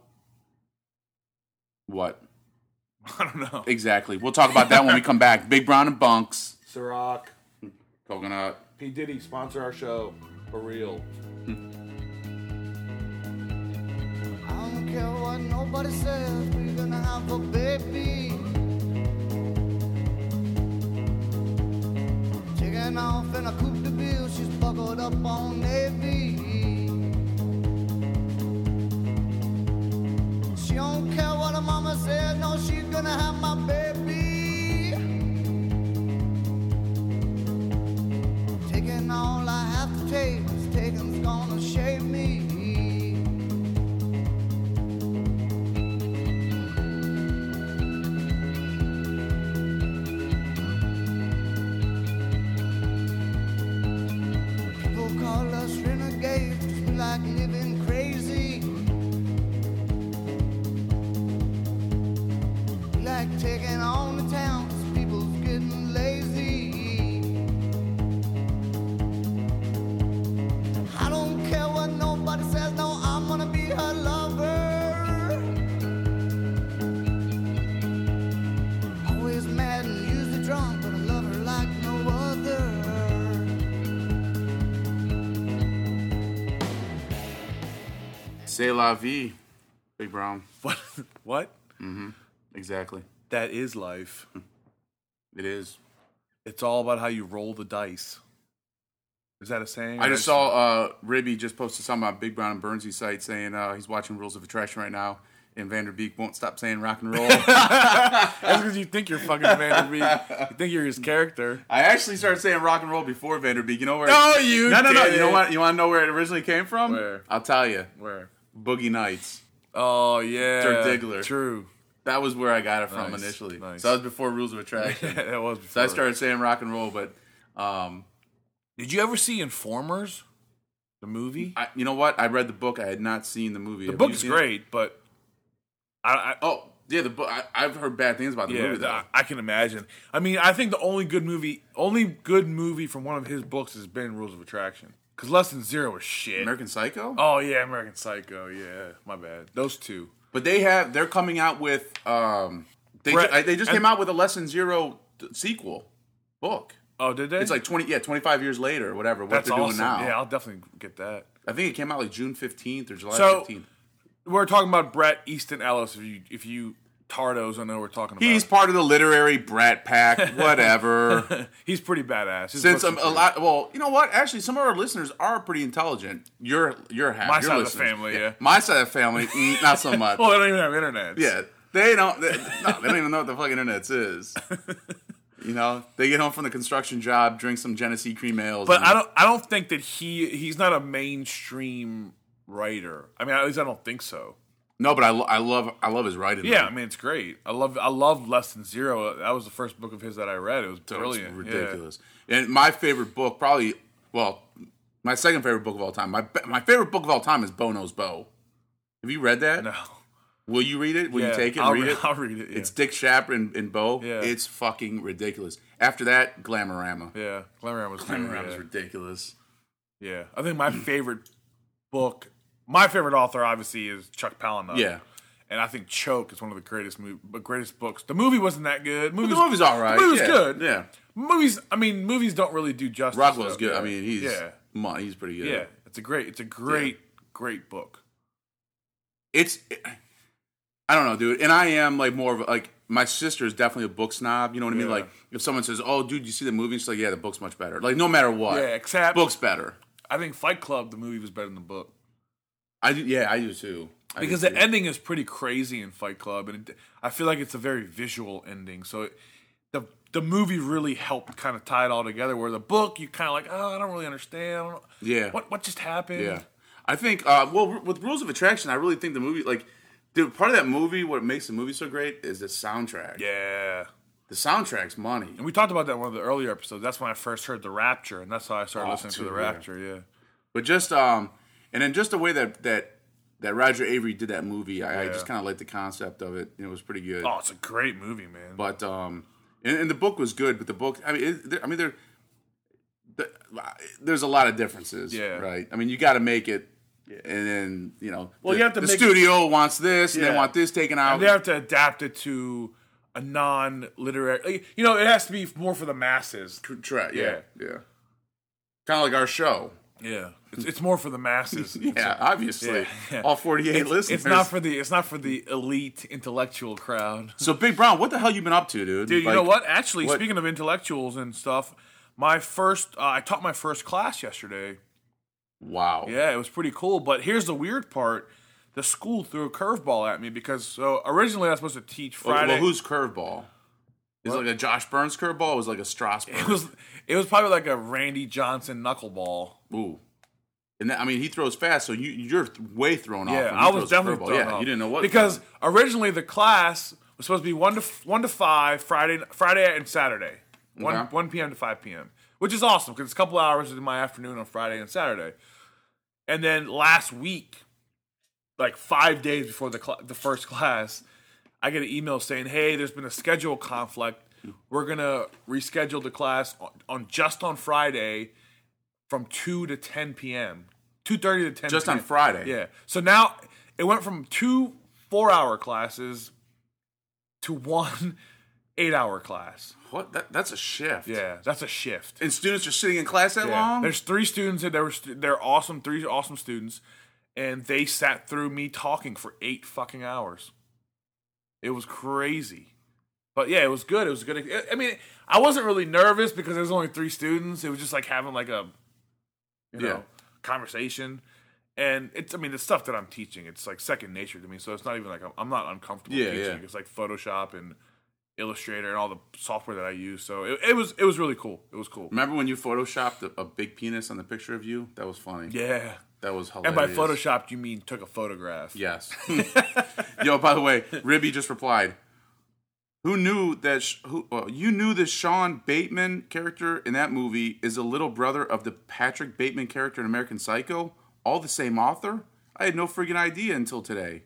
Speaker 2: what.
Speaker 3: I don't know.
Speaker 2: Exactly. We'll talk about that when we come back. Big Brown and Bunks.
Speaker 3: Ciroc.
Speaker 2: Coconut.
Speaker 3: P. Diddy, sponsor our show. For real.
Speaker 4: care what nobody says, we're gonna have a baby. Taking off in a coupe de ville, she's buckled up on Navy. She don't care what her mama said, no, she's gonna have my baby. Taking all I have to take, this taking's gonna shape me. People call us renegades, we like living crazy. We like taking on the town, 'cause people's getting lazy. I don't care what nobody says, no, I'm gonna be her lover. Always mad and usually drunk, but I love her like no other.
Speaker 2: C'est la vie, Big Brown.
Speaker 3: What?
Speaker 2: Exactly.
Speaker 3: That is life.
Speaker 2: It is.
Speaker 3: It's all about how you roll the dice. Is that a saying?
Speaker 2: I just saw Ribby just posted something on Big Brown and Burnsy's site saying he's watching Rules of Attraction right now, and Vanderbeek won't stop saying rock and roll.
Speaker 3: That's because you think you're fucking Vanderbeek. You think you're his character.
Speaker 2: I actually started saying rock and roll before Vanderbeek. You know where?
Speaker 3: No, you
Speaker 2: No.
Speaker 3: didn't.
Speaker 2: You know what? You want to know where it originally came from?
Speaker 3: Where?
Speaker 2: I'll tell you.
Speaker 3: Where?
Speaker 2: Boogie Nights.
Speaker 3: Oh, yeah.
Speaker 2: Dirk Diggler.
Speaker 3: True.
Speaker 2: That was where I got it from
Speaker 3: Nice,
Speaker 2: initially.
Speaker 3: nice.
Speaker 2: So that was before Rules of Attraction.
Speaker 3: That was before.
Speaker 2: So I started saying rock and roll, but
Speaker 3: Did you ever see Informers? The movie?
Speaker 2: you know what? I read the book. I had not seen the movie.
Speaker 3: The
Speaker 2: Have you
Speaker 3: book's
Speaker 2: seen it?
Speaker 3: great, but
Speaker 2: Oh, yeah, the book. I've heard bad things about the movie, though.
Speaker 3: I can imagine. I mean, I think the only good movie from one of his books has been Rules of Attraction. Because Less Than Zero is shit.
Speaker 2: American Psycho?
Speaker 3: Oh yeah, American Psycho. Yeah, my bad. Those two.
Speaker 2: But they're coming out with they
Speaker 3: Brett-
Speaker 2: just came out with a Less Than Zero sequel book.
Speaker 3: Oh, did they?
Speaker 2: It's like 25 years later or whatever, what
Speaker 3: That's
Speaker 2: they're doing
Speaker 3: awesome.
Speaker 2: now.
Speaker 3: Yeah, I'll definitely get that.
Speaker 2: I think it came out like June 15th or July
Speaker 3: So
Speaker 2: 15th.
Speaker 3: we're talking about Bret Easton Ellis. If you Tardos, I know what we're talking about.
Speaker 2: He's part of the literary Brat Pack, whatever.
Speaker 3: He's pretty badass. His
Speaker 2: Since
Speaker 3: books are
Speaker 2: a lot, well, you know what? Actually, some of our listeners are pretty intelligent. Your half,
Speaker 3: My
Speaker 2: your
Speaker 3: side of the
Speaker 2: listeners.
Speaker 3: family, yeah.
Speaker 2: My side of the family, not so much.
Speaker 3: Well, they don't even have internet.
Speaker 2: Yeah, they don't. They don't even know what the fuck internet is. You know, they get home from the construction job, drink some Genesee cream ales.
Speaker 3: But I don't think that he's not a mainstream writer. I mean, at least I don't think so.
Speaker 2: No, but I love his writing.
Speaker 3: Yeah,
Speaker 2: though.
Speaker 3: I mean, it's great. I love Less Than Zero. That was the first book of his that I read. It was
Speaker 2: So
Speaker 3: brilliant.
Speaker 2: It's ridiculous. And my favorite book, probably, well, my second favorite book of all time. My favorite book of all time is Bo Knows Bo. Have you read that?
Speaker 3: Yeah. No.
Speaker 2: Will you read it? Will you
Speaker 3: Yeah,
Speaker 2: take it and read it?
Speaker 3: I'll read it. Yeah.
Speaker 2: It's Dick Shapper and Bo.
Speaker 3: Yeah.
Speaker 2: It's fucking ridiculous. After that, Glamorama.
Speaker 3: Yeah, Glamorama was good.
Speaker 2: Glamorama's
Speaker 3: Yeah.
Speaker 2: ridiculous.
Speaker 3: Yeah, I think my favorite book, my favorite author, obviously, is Chuck Palahniuk.
Speaker 2: Yeah.
Speaker 3: And I think Choke is one of the greatest books. The movie wasn't that good.
Speaker 2: But the movie's all right.
Speaker 3: The movie was
Speaker 2: Yeah.
Speaker 3: good.
Speaker 2: Yeah.
Speaker 3: Movies don't really do justice.
Speaker 2: Rockwell's
Speaker 3: though.
Speaker 2: good.
Speaker 3: Yeah.
Speaker 2: I mean, he's
Speaker 3: yeah,
Speaker 2: pretty good.
Speaker 3: yeah. It's a great book.
Speaker 2: I don't know, dude. And I am like more of like my sister is definitely a book snob. You know what I mean?
Speaker 3: Yeah.
Speaker 2: Like if someone says, "Oh, dude, you see the movie?" She's like, "Yeah, the book's much better." Like no matter what,
Speaker 3: Yeah, except
Speaker 2: book's better.
Speaker 3: I think Fight Club, the movie, was better than the book.
Speaker 2: I do too.
Speaker 3: Because the ending is pretty crazy in Fight Club, and I feel like it's a very visual ending. So the movie really helped kind of tie it all together. Where the book, you kind of like, oh, I don't really understand. I don't,
Speaker 2: Yeah.
Speaker 3: what just happened?
Speaker 2: Yeah, I think. Well, with Rules of Attraction, I really think the movie, like, dude, part of that movie, what makes the movie so great is the soundtrack.
Speaker 3: Yeah.
Speaker 2: The soundtrack's money.
Speaker 3: And we talked about that in one of the earlier episodes. That's when I first heard The Rapture, and that's how I started listening to The Rapture. Yeah.
Speaker 2: But just and then just the way that Roger Avery did that movie, I just kind of liked the concept of it. It was pretty good.
Speaker 3: Oh, it's a great movie, man.
Speaker 2: But and the book was good, but the book, there's a lot of differences,
Speaker 3: Yeah.
Speaker 2: right? I mean, you got to make it, and then
Speaker 3: Well, you have to
Speaker 2: the
Speaker 3: make it-
Speaker 2: studio wants this, and they
Speaker 3: Yeah.
Speaker 2: want this taken out.
Speaker 3: And they have to adapt it to a non-literary. It has to be more for the masses.
Speaker 2: Yeah. Kind of like our show.
Speaker 3: Yeah, it's more for the masses.
Speaker 2: Yeah, obviously.
Speaker 3: Yeah.
Speaker 2: All 48 listeners.
Speaker 3: It's not for the elite intellectual crowd.
Speaker 2: So, Big Brown, what the hell you been up to, dude?
Speaker 3: Dude, you know what? Actually, speaking of intellectuals and stuff, I taught my first class yesterday.
Speaker 2: Wow.
Speaker 3: Yeah, it was pretty cool. But here's the weird part: the school threw a curveball at me because originally I was supposed to teach Friday.
Speaker 2: Well, whose curveball? Is it like a Josh Burns curveball? Or was it like a Strasburg?
Speaker 3: It was probably like a Randy Johnson knuckleball.
Speaker 2: Ooh. And that, I mean, he throws fast, so you're way thrown off.
Speaker 3: Yeah, I was definitely thrown off.
Speaker 2: You didn't know what
Speaker 3: because originally the class was supposed to be 1 to 5 Friday and Saturday, 1 p.m. to 5 p.m., which is awesome because it's a couple hours in my afternoon on Friday and Saturday. And then last week, like 5 days before the first class, I get an email saying, "Hey, there's been a schedule conflict. We're gonna reschedule the class on Friday from 2 to 10 p.m. 2:30 to 10.
Speaker 2: Just
Speaker 3: p.m.
Speaker 2: on Friday.
Speaker 3: Yeah. So now it went from 2 4-hour classes to 1 8-hour class.
Speaker 2: What? That's a shift.
Speaker 3: Yeah, that's a shift.
Speaker 2: And students are sitting in class that long?
Speaker 3: There's 3 students and they're awesome, 3 awesome students, and they sat through me talking for 8 fucking hours. It was crazy. But yeah, it was good. It was good. I mean, I wasn't really nervous because there was only 3 students. It was just like having like a, conversation. And the stuff that I'm teaching, it's like second nature to me. So it's not even like I'm not uncomfortable teaching.
Speaker 2: Yeah.
Speaker 3: It's like Photoshop and Illustrator and all the software that I use. So it was really cool. It was cool.
Speaker 2: Remember when you photoshopped a big penis on the picture of you? That was funny.
Speaker 3: Yeah.
Speaker 2: That was hilarious.
Speaker 3: And by photoshopped, you mean took a photograph.
Speaker 2: Yes. Yo, by the way, Ribby just replied, you knew the Sean Bateman character in that movie is a little brother of the Patrick Bateman character in American Psycho? All the same author? I had no freaking idea until today.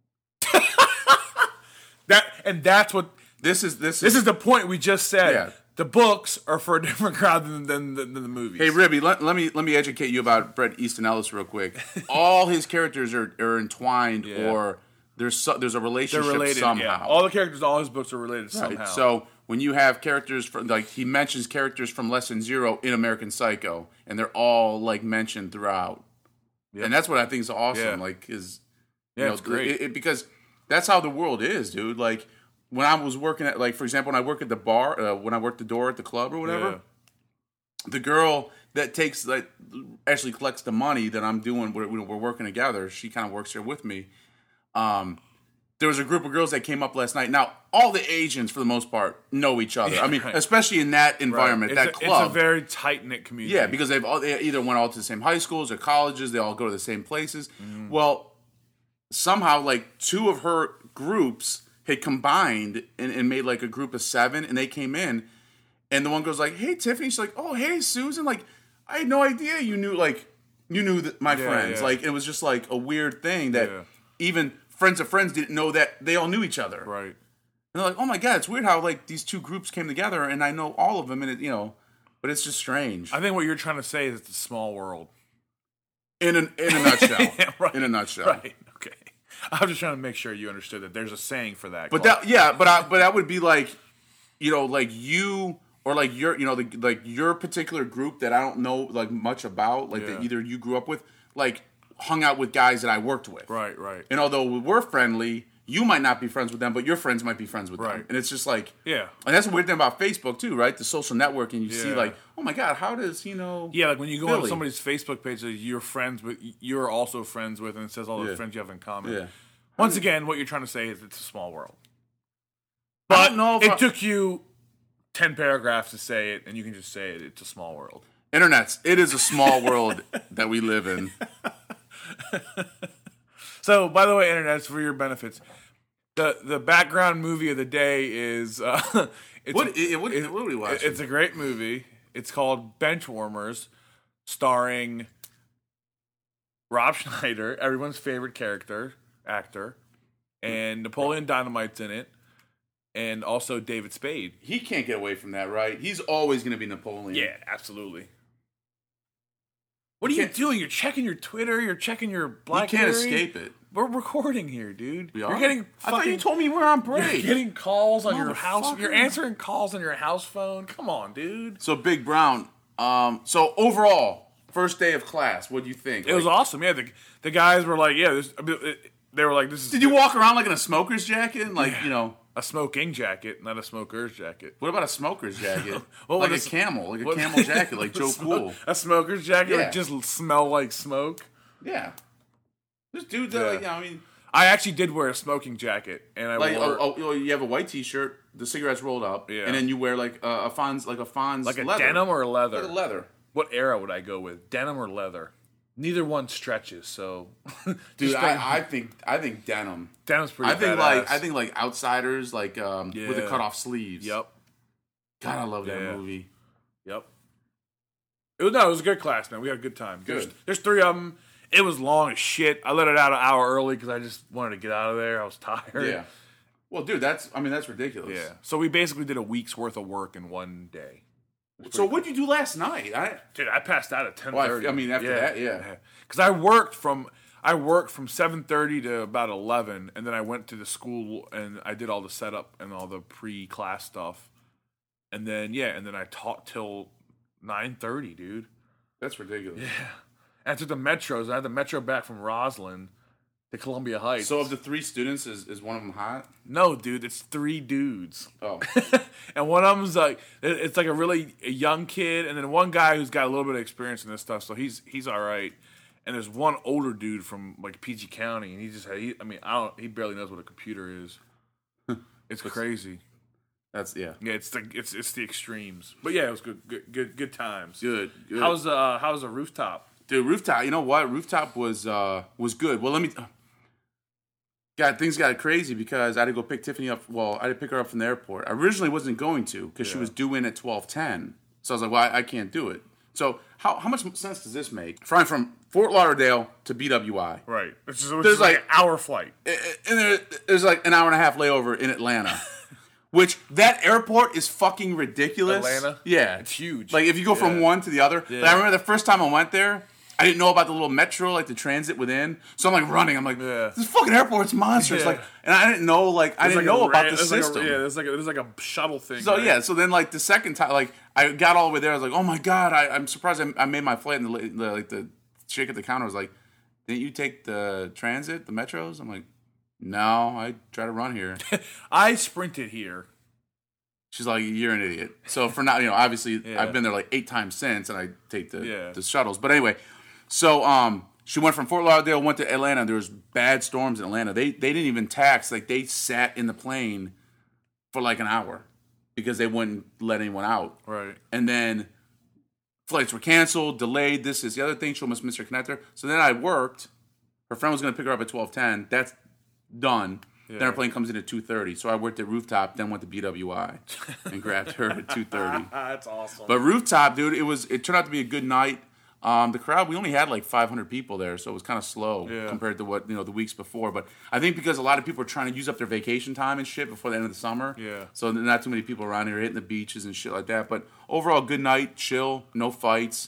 Speaker 3: That's what
Speaker 2: This is
Speaker 3: the point we just said.
Speaker 2: Yeah.
Speaker 3: The books are for a different crowd than the movies.
Speaker 2: Hey, Ribby, let me educate you about Bret Easton Ellis real quick. All his characters are entwined, or there's a relationship
Speaker 3: They're related,
Speaker 2: somehow.
Speaker 3: Yeah. All the characters, all his books are related somehow.
Speaker 2: So when you have characters from, like, he mentions characters from Lesson Zero in American Psycho, and they're all like mentioned throughout, and that's what I think is awesome.
Speaker 3: Yeah.
Speaker 2: Like,
Speaker 3: it's great
Speaker 2: because that's how the world is, dude. Like, when I was working at, like, for example, when I work at the bar, when I work the door at the club or whatever, the girl that actually collects the money that I'm doing, we're working together. She kind of works here with me. There was a group of girls that came up last night. Now, all the Asians, for the most part, know each other. I mean, especially in that environment, that club.
Speaker 3: It's a very tight-knit community.
Speaker 2: Yeah, because they either went all to the same high schools or colleges. They all go to the same places. Well, somehow, like, 2 of her groups had combined and made like a group of 7, and they came in, and the one girl's like, "Hey, Tiffany," she's like, "Oh, hey, Susan," like, I had no idea you knew my friends.
Speaker 3: Yeah.
Speaker 2: Like, it was just like a weird thing that even friends of friends didn't know that they all knew each other.
Speaker 3: Right.
Speaker 2: And they're like, "Oh my God, it's weird how like these 2 groups came together, and I know all of them, and but it's just strange."
Speaker 3: I think what you're trying to say is it's a small world.
Speaker 2: In a nutshell.
Speaker 3: Right.
Speaker 2: In a nutshell.
Speaker 3: Right. Okay. I was just trying to make sure you understood that there's a saying for that.
Speaker 2: But that would be like, like you or like your, like your particular group that I don't know like much about, like that either you grew up with, like hung out with guys that I worked with.
Speaker 3: Right.
Speaker 2: And although we're friendly, you might not be friends with them, but your friends might be friends with them. And it's just like,
Speaker 3: yeah.
Speaker 2: And that's the weird thing about Facebook too, right? The social networking, you see like, oh my God, how does he know?
Speaker 3: Yeah, like when you go
Speaker 2: Billy?
Speaker 3: on somebody's Facebook page that you're also friends with, and it says all the friends you have in common.
Speaker 2: Yeah.
Speaker 3: Once again, what you're trying to say is it's a small world.
Speaker 2: I
Speaker 3: But
Speaker 2: don't know if
Speaker 3: it took you 10 paragraphs to say it, and you can just say it. It's a small world.
Speaker 2: Internets, it is a small world that we live in.
Speaker 3: So, by the way, Internets, for your benefits, the background movie of the day is
Speaker 2: What are we watching?
Speaker 3: It's a great movie. It's called Benchwarmers, starring Rob Schneider, everyone's favorite actor, and Napoleon Dynamite's in it, and also David Spade.
Speaker 2: He can't get away from that, right? He's always going to be Napoleon.
Speaker 3: Yeah, absolutely. What are you doing? You're checking your Twitter. You're checking your BlackBerry.
Speaker 2: You can't escape it.
Speaker 3: We're recording here, dude.
Speaker 2: We are?
Speaker 3: You're getting.
Speaker 2: I thought you told me we're on break.
Speaker 3: You're getting calls on your house.
Speaker 2: Motherfucker.
Speaker 3: You're answering calls on your house phone. Come on, dude.
Speaker 2: So Big Brown. So overall, First day of class. What do you think?
Speaker 3: It was awesome. Yeah, the guys were like, yeah, they were like, this is.
Speaker 2: Did you walk around like in a smoker's jacket? Like,
Speaker 3: a smoking jacket, not a smoker's jacket.
Speaker 2: What about a smoker's jacket?
Speaker 3: What
Speaker 2: like
Speaker 3: was
Speaker 2: a camel, like a camel jacket, like Joe Cool.
Speaker 3: A smoker's jacket
Speaker 2: Yeah.
Speaker 3: would just smell like smoke.
Speaker 2: Yeah. There's dudes that,
Speaker 3: Yeah.
Speaker 2: I mean,
Speaker 3: I actually did wear a smoking jacket, and I
Speaker 2: like
Speaker 3: wore
Speaker 2: you have a white T-shirt, the cigarettes rolled up,
Speaker 3: Yeah.
Speaker 2: and then you wear like a Fonz
Speaker 3: like a
Speaker 2: leather.
Speaker 3: denim or a leather.
Speaker 2: Like a leather.
Speaker 3: What era would I go with? Denim or leather? Neither one stretches, so
Speaker 2: Dude,
Speaker 3: just
Speaker 2: I think denim.
Speaker 3: denim's pretty.
Speaker 2: I think like Outsiders, like with the
Speaker 3: Yeah.
Speaker 2: cut off sleeves.
Speaker 3: Yep.
Speaker 2: God, I love that
Speaker 3: Yeah.
Speaker 2: movie.
Speaker 3: Yep. It was a good class, man. We had a good time.
Speaker 2: Good.
Speaker 3: There's 3 of them. It was long as shit. I let it out an hour early because I just wanted to get out of there. I was tired.
Speaker 2: Yeah. Well, dude, that's ridiculous.
Speaker 3: Yeah. So we basically did a week's worth of work in one day.
Speaker 2: So what'd you do last night?
Speaker 3: Dude, I passed out at 10:30.
Speaker 2: I mean, after that, yeah.
Speaker 3: Because I worked from 7:30 to about 11, and then I went to the school and I did all the setup and all the pre-class stuff, and then I taught till 9:30, dude.
Speaker 2: That's ridiculous.
Speaker 3: Yeah. And I took the metros. I had the metro back from Roslyn to Columbia Heights.
Speaker 2: So of the 3 students, is one of them hot?
Speaker 3: No, dude, it's 3 dudes.
Speaker 2: Oh.
Speaker 3: And one of them's like, it's like a young kid, and then one guy who's got a little bit of experience in this stuff, so he's all right. And there's one older dude from like PG County, and he barely knows what a computer is. It's crazy.
Speaker 2: That's
Speaker 3: Yeah, it's the extremes. But yeah, it was good times.
Speaker 2: good.
Speaker 3: How's the rooftop?
Speaker 2: Dude, Rooftop, you know what? Rooftop was good. Well, things got crazy because I had to go pick Tiffany up. Well, I had to pick her up from the airport. I originally wasn't going to because she was due in at 12:10. So I was like, well, I can't do it. So how much sense does this make? Flying from Fort Lauderdale to BWI.
Speaker 3: Right. Which
Speaker 2: There's
Speaker 3: is like
Speaker 2: like-
Speaker 3: an hour flight.
Speaker 2: And there's like an hour and a half layover in Atlanta. Which, that airport is fucking ridiculous.
Speaker 3: Atlanta?
Speaker 2: Yeah.
Speaker 3: It's huge.
Speaker 2: Like, if you go from one to the other.
Speaker 3: Yeah.
Speaker 2: But I remember the first time I went there, I didn't know about the little metro, like the transit within. So I'm like running. I'm like, this fucking airport's monstrous.
Speaker 3: Yeah.
Speaker 2: Like, and I didn't know, like, I didn't know about the system.
Speaker 3: there's like a shuttle thing.
Speaker 2: So
Speaker 3: right?
Speaker 2: yeah, so then like the second time, like I got all the way there, I was like, oh my god, I'm surprised I made my flight. And the chick at the counter was like, didn't you take the transit, the metros? I'm like, no, I try to run here.
Speaker 3: I sprinted here.
Speaker 2: She's like, you're an idiot. So for now, obviously I've been there like 8 times since, and I take the shuttles. But anyway, so she went from Fort Lauderdale, went to Atlanta. There was bad storms in Atlanta. They didn't even tax. Like, they sat in the plane for like an hour because they wouldn't let anyone out.
Speaker 3: Right.
Speaker 2: And then flights were canceled, delayed. This is the other thing. She almost missed her connector. So then I worked. Her friend was going to pick her up at 12:10. That's done.
Speaker 3: Yeah.
Speaker 2: Then her plane comes in at 2:30. So I worked at Rooftop, then went to BWI and grabbed her at 2:30.
Speaker 3: That's awesome.
Speaker 2: But Rooftop, dude, it turned out to be a good night. The crowd, we only had like 500 people there, so it was kind of slow compared to what, the weeks before. But I think because a lot of people are trying to use up their vacation time and shit before the end of the summer.
Speaker 3: Yeah.
Speaker 2: So not too many people around here hitting the beaches and shit like that. But overall, good night, chill, no fights.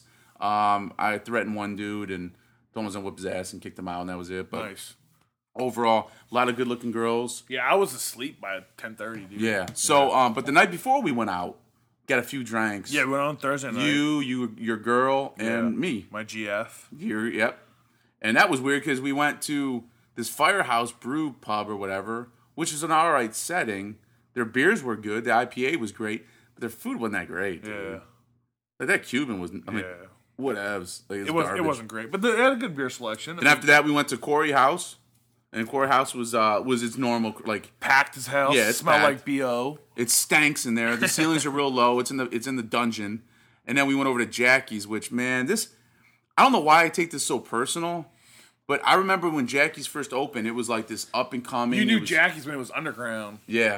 Speaker 2: I threatened one dude and told him I was going to whip his ass and kicked him out, and that was it. But
Speaker 3: nice.
Speaker 2: Overall, a lot of good-looking girls.
Speaker 3: Yeah, I was asleep by 10:30, dude.
Speaker 2: Yeah. So, but the night before we went out, got a few drinks.
Speaker 3: Yeah, we went on Thursday night.
Speaker 2: Your girl, and me.
Speaker 3: My GF.
Speaker 2: Yep. And that was weird because we went to this Firehouse Brew pub or whatever, which is an all right setting. Their beers were good. The IPA was great, but their food wasn't that great. Dude.
Speaker 3: Yeah.
Speaker 2: Like, that Cuban was. I mean, whatevs. Like,
Speaker 3: It wasn't great, but they had a good beer selection.
Speaker 2: And after that, we went to Quarry House. And Quarry House was its normal, like,
Speaker 3: packed as hell.
Speaker 2: Yeah, it
Speaker 3: smelled
Speaker 2: packed.
Speaker 3: like BO.
Speaker 2: It stanks in there. The ceilings are real low. It's in the dungeon. And then we went over to Jackie's, which, man, I don't know why I take this so personal, but I remember when Jackie's first opened, it was like this up and coming.
Speaker 3: You knew Jackie's when it was underground.
Speaker 2: Yeah.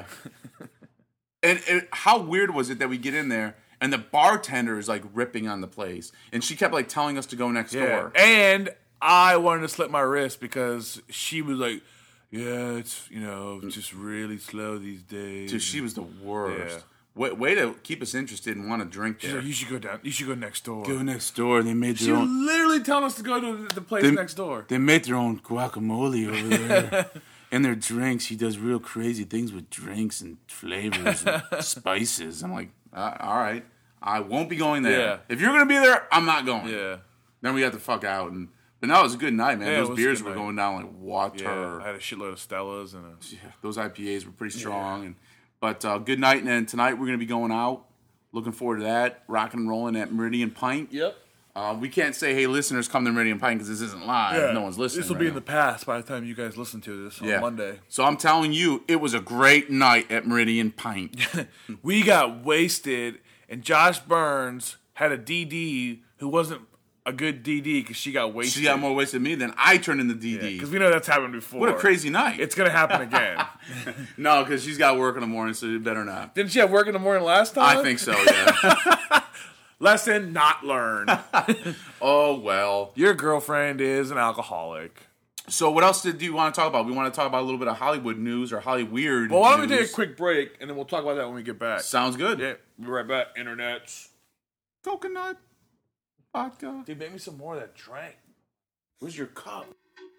Speaker 2: And how weird was it that we get in there and the bartender is like ripping on the place, and she kept like telling us to go next door.
Speaker 3: And I wanted to slip my wrist because she was like, yeah, it's, just really slow these days.
Speaker 2: Dude, she was the worst.
Speaker 3: Yeah.
Speaker 2: Way to keep us interested and want to drink there.
Speaker 3: She's like, you should go down. You should go next door.
Speaker 2: Go next door. They made
Speaker 3: She
Speaker 2: their
Speaker 3: was
Speaker 2: own.
Speaker 3: literally telling us to go to the place next door.
Speaker 2: They made their own guacamole over there. And their drinks. She does real crazy things with drinks and flavors and spices. I'm like, all right. I won't be going there.
Speaker 3: Yeah.
Speaker 2: If you're going to be there, I'm not going.
Speaker 3: Yeah.
Speaker 2: Then we got the fuck out, but no, it was a good night, man.
Speaker 3: Yeah, it
Speaker 2: Those
Speaker 3: was a
Speaker 2: beers
Speaker 3: good
Speaker 2: were
Speaker 3: night.
Speaker 2: going down like water.
Speaker 3: Yeah, I had a shitload of Stellas and
Speaker 2: Those IPAs were pretty strong, but good night. And then tonight we're gonna be going out. Looking forward to that. Rocking and rolling at Meridian Pint.
Speaker 3: Yep.
Speaker 2: We can't say, hey, listeners, come to Meridian Pint because this isn't live. No one's listening.
Speaker 3: This will be in the past by the time you guys listen to this on Monday.
Speaker 2: So I'm telling you, it was a great night at Meridian Pint.
Speaker 3: We got wasted, and Josh Burns had a DD who wasn't a good DD because she got wasted.
Speaker 2: She got more wasted than me, then I turned into DD.
Speaker 3: Because we know that's happened before.
Speaker 2: What a crazy night.
Speaker 3: It's going to happen again.
Speaker 2: No, because she's got work in the morning, so you better not.
Speaker 3: Didn't she have work in the morning last time?
Speaker 2: I think so, yeah.
Speaker 3: Lesson not learned.
Speaker 2: Oh, well.
Speaker 3: Your girlfriend is an alcoholic.
Speaker 2: So what else do you want to talk about? We want to talk about a little bit of Hollywood news or Hollyweird
Speaker 3: Well, why don't we
Speaker 2: news.
Speaker 3: take a quick break, and then we'll talk about that when we get back.
Speaker 2: Sounds good.
Speaker 3: Yeah, we'll be right back. Internets.
Speaker 2: Coconut vodka.
Speaker 3: Dude, make me some more of that drink.
Speaker 2: Where's your cup?